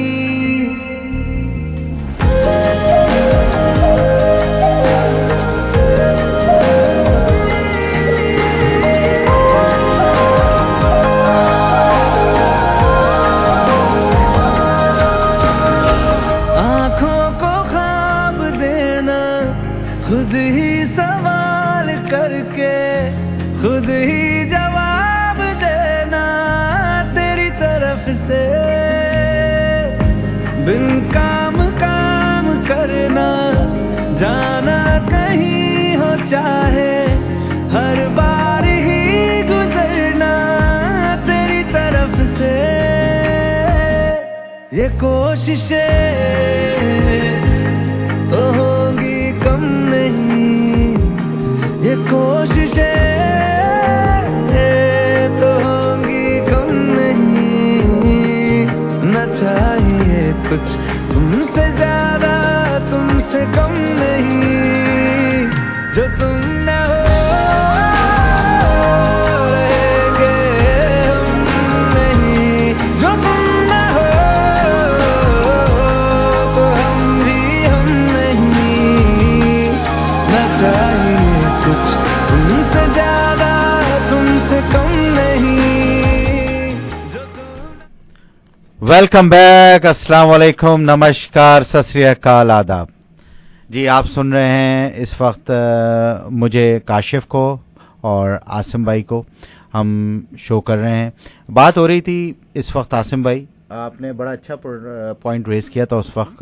खुद ही सवाल करके खुद ही जवाब देना, तेरी तरफ से बिन काम काम करना, जाना कहीं हो चाहे हर बार ही गुजरना, तेरी तरफ से ये कोशिशें तो होंगी कम नहीं, ये कोशिशें तो होंगी कम नहीं। न चाहिए कुछ तुमसे ज्यादा, तुमसे कम नहीं, जो तुम न हो रहेंगे हम नहीं, जो तुम न हो तो हम भी हम नहीं। न चाहिए कुछ तुमसे ज्यादा, तुमसे कम नहीं। वेलकम बैक, अस्सलाम वालेकुम, नमस्कार, सत श्री अकाल, आदाब जी। आप सुन रहे हैं इस वक्त आ, मुझे काशिफ को और आसिम भाई को, हम शो कर रहे हैं। बात हो रही थी इस वक्त, आसिम भाई आपने बड़ा अच्छा पॉइंट रेज किया था उस वक्त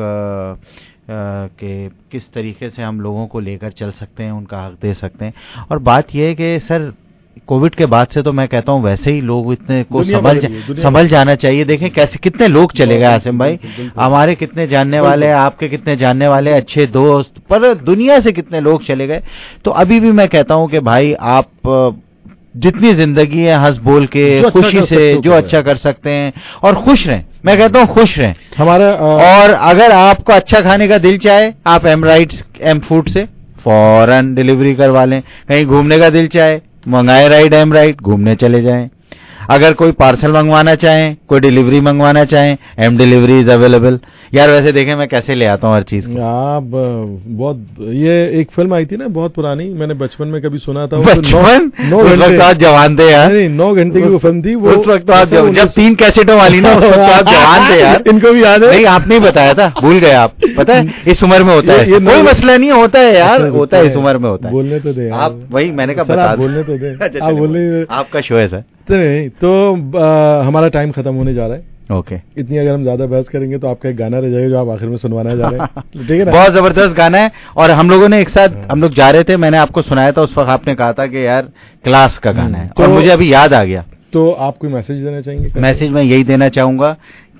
कि किस तरीके से हम लोगों को लेकर चल सकते हैं, उनका हक दे सकते हैं। और बात यह है कि सर कोविड के बाद से तो मैं कहता हूं वैसे ही लोग इतने को समझ समझ जाना चाहिए। देखें कैसे कितने लोग चले गए आसिम भाई, हमारे कितने जानने वाले, आपके कितने जानने वाले, अच्छे दोस्त, पर दुनिया से कितने लोग चले गए। तो अभी भी मैं कहता हूं कि भाई आप जितनी जिंदगी है हंस बोल के खुशी अच्छा से जो अच्छा कर सकते हैं और खुश रहें। मैं कहता हूं खुश रहें हमारा। और अगर आपको अच्छा खाने का दिल चाहे, आप एम राइड्स एम फूड से फौरन डिलीवरी करवा लें। कहीं घूमने का दिल चाहे, मंगाए राइड एम राइड, घूमने चले जाएं। अगर कोई पार्सल मंगवाना चाहें, कोई डिलीवरी मंगवाना चाहें, एम डिलीवरी इज अवेलेबल। यार वैसे देखें मैं कैसे ले आता हूँ हर चीज को। आप बहुत, ये एक फिल्म आई थी ना बहुत पुरानी, मैंने बचपन में कभी सुना था। बचपन नौ घंटे आप जवान थे यार। नहीं, नौ घंटे की वो फिल्म थी। वो उस वक्त तो आप जब तीन कैसेटों वाली ना, उस वक्त आप जवान थे यार। इनको भी याद है? नहीं, आपने ही बताया था, भूल गए आप। पता है इस उम्र में होता है, कोई मसला नहीं होता है यार, होता है इस उम्र में होता है। बोलने तो दे आप, वही मैंने कहा बता, बोलने तो दे, आप बोलने, आपका शो है सर। नहीं तो आ, हमारा टाइम खत्म होने जा रहा है। Okay okay. इतनी अगर हम ज्यादा बहस करेंगे तो आपका एक गाना रह जाएगा जो आप आखिर में सुनवाना जा रहे हैं। ठीक है ना? बहुत जबरदस्त गाना है। और हम लोगों ने एक साथ हम लोग जा रहे थे, मैंने आपको सुनाया था, उस वक्त आपने कहा था कि यार क्लास का गाना है, तो, और मुझे अभी याद आ गया। तो आप कोई मैसेज देना चाहेंगे? मैसेज मैं यही देना चाहूंगा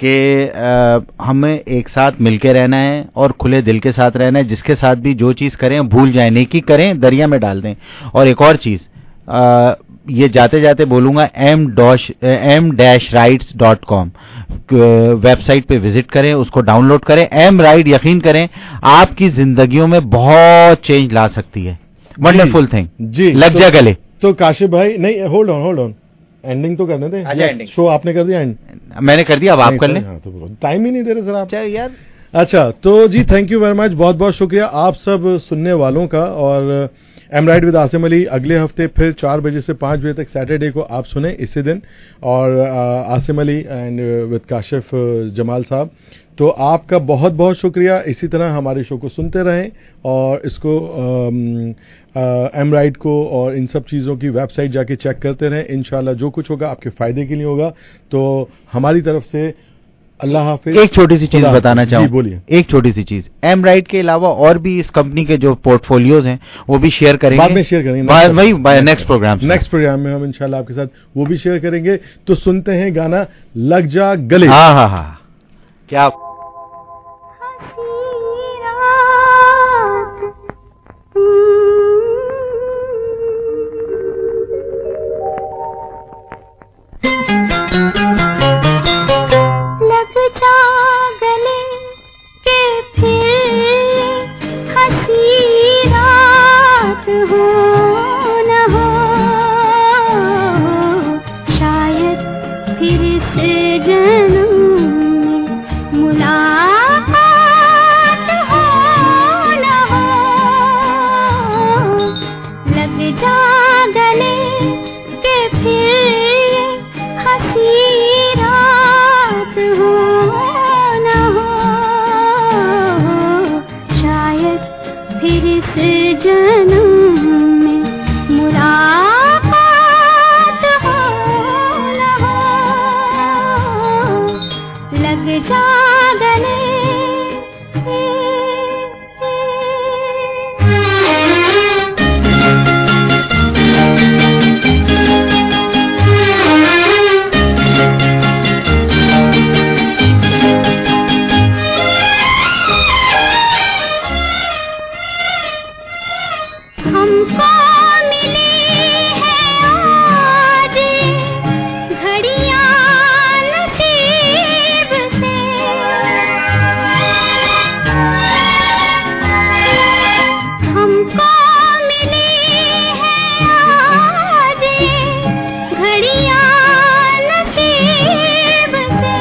कि हमें एक साथ मिलके रहना है और खुले दिल के साथ रहना है। जिसके साथ भी जो चीज करें भूल जाए, नेकी करें दरिया में डाल दें। और एक और चीज, आ, ये जाते जाते बोलूंगा, M dash M dash rides dot com website पे विजिट करें, उसको डाउनलोड करें। एम राइड, यकीन करें आपकी जिंदगियों में बहुत चेंज ला सकती है। वंडरफुल थिंग जी। लग तो, जा गले। तो काशिफ भाई, नहीं hold on hold on ending तो करने दे। अच्छा, एंडिंग शो आपने कर दिया एंड? मैंने कर दिया, अब आप कर लें। हाँ, तो टाइम ही नहीं दे रहे सर आप यार। अच्छा, तो जी थैंक यू वेरी मच, बहुत बहुत शुक्रिया आप सब सुनने वालों का। और M ride with Asim Ali अगले हफ्ते फिर चार बजे से पाँच बजे तक सैटरडे को आप सुने इसी दिन, और आसिम अली एंड विद काशिफ जमाल साहब। तो आपका बहुत बहुत शुक्रिया, इसी तरह हमारे शो को सुनते रहें और इसको एम राइड को और इन सब चीज़ों की वेबसाइट जाके चेक करते रहें। इंशाल्लाह जो कुछ होगा आपके फ़ायदे के लिए होगा। तो हमारी तरफ से अल्लाह हाफिज। एक छोटी सी चीज बताना चाहूँ, बोलिए। एक छोटी सी चीज, एम राइड के अलावा और भी इस कंपनी के जो पोर्टफोलियोज हैं वो भी शेयर करेंगे, बाद में शेयर करेंगे, वही नेक्स्ट प्रोग्राम नेक्स्ट प्रोग्राम में हम इंशाल्लाह आपके साथ वो भी शेयर करेंगे। तो सुनते हैं गाना लग जा गले। हाँ हाँ हाँ, क्या लग जा गले के फिर हंसी रात हो न हो, शायद फिर से जन्म में मुलाकात हो न हो। लग जा गले के फिर हंसी रात हो न हो, शायद फिर से जन्म में मुलाकात हो न हो। लग जा गले हमको मिली है आज घड़ियां नसीब से, हमको मिली है आज घड़ियां नसीब से।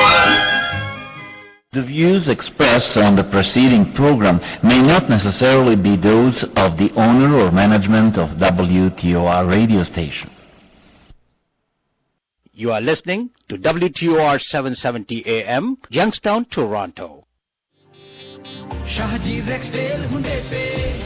The views expressed on the preceding program may not necessarily be those of the owner or management of W T O R radio station. You are listening to W T O R seven seventy A M, Youngstown, Toronto. Shahaji रेक्सडेल Hunde पे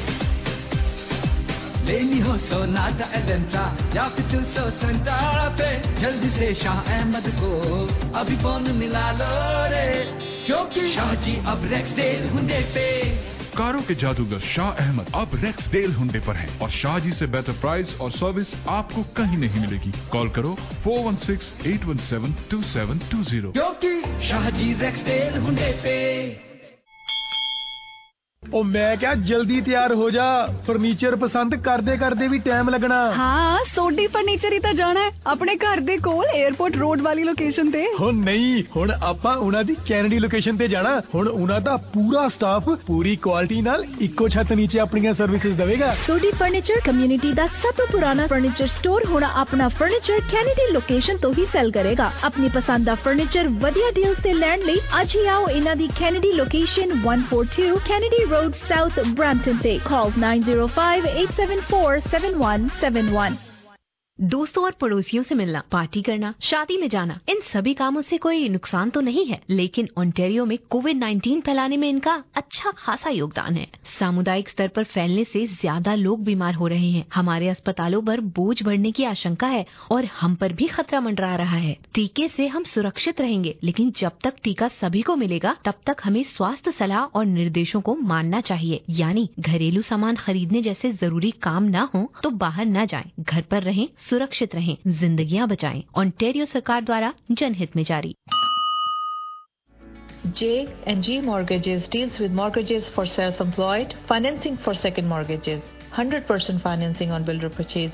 लेनी हो सोनाटा एलेंट्रा या फिर टू सौ संतारा पे, जल्दी से शाह अहमद को अभी फोन मिला लो रे, क्योंकि शाहजी अब रेक्सडेल हुंडे पे। कारों के जादूगर शाह अहमद अब रेक्सडेल हुंडे पर हैं और शाहजी से बेहतर प्राइस और सर्विस आपको कहीं नहीं मिलेगी। कॉल करो four one six eight one seven two seven two zero, क्योंकि शाहजी रेक्सडेल हुंडे पे। ओ मैं क्या, जल्दी तैयार हो जा, फर्नीचर पसंद करदे करदे भी टाइम लगना। हाँ, सोडी फर्नीचर ही तो जाना है अपने घर दे कोल एयरपोर्ट रोड वाली लोकेशन ते। हो नहीं, हुण आपां उना दी कैनेडी लोकेशन ते जाना। हुण उना दा पूरा स्टाफ पूरी क्वालिटी नाल इक्को छत नीचे अपनी सर्विसेज देवेगा। सोडी फर्नीचर कम्युनिटी दा सब पुराना फर्नीचर स्टोर हुण अपना फर्नीचर कैनेडी लोकेशन तो ही सेल करेगा। अपनी पसंद दा फर्नीचर वधिया डील्स ते लैण लई अज ही आओ इन्हां दी Kennedy location one four two Kennedy road south Brampton ते। Call nine zero five eight seven four seven one seven one. दोस्तों और पड़ोसियों से मिलना, पार्टी करना, शादी में जाना, इन सभी कामों से कोई नुकसान तो नहीं है, लेकिन ओंटारियो में कोविड नाइन्टीन फैलाने में इनका अच्छा खासा योगदान है। सामुदायिक स्तर पर फैलने से ज्यादा लोग बीमार हो रहे हैं। हमारे अस्पतालों पर बोझ बढ़ने की आशंका है और हम पर भी खतरा मंडरा रहा है। टीके से हम सुरक्षित रहेंगे, लेकिन जब तक टीका सभी को मिलेगा तब तक हमें स्वास्थ्य सलाह और निर्देशों को मानना चाहिए। यानी घरेलू सामान खरीदने जैसे जरूरी काम न हो तो बाहर न जाएं, घर पर रहें, सुरक्षित रहें, जिंदगियां बचाएं। ओंटारियो सरकार द्वारा जनहित में जारी। J and G Mortgages deals with mortgages for self-employed, financing for second mortgages, one hundred percent financing on builder purchase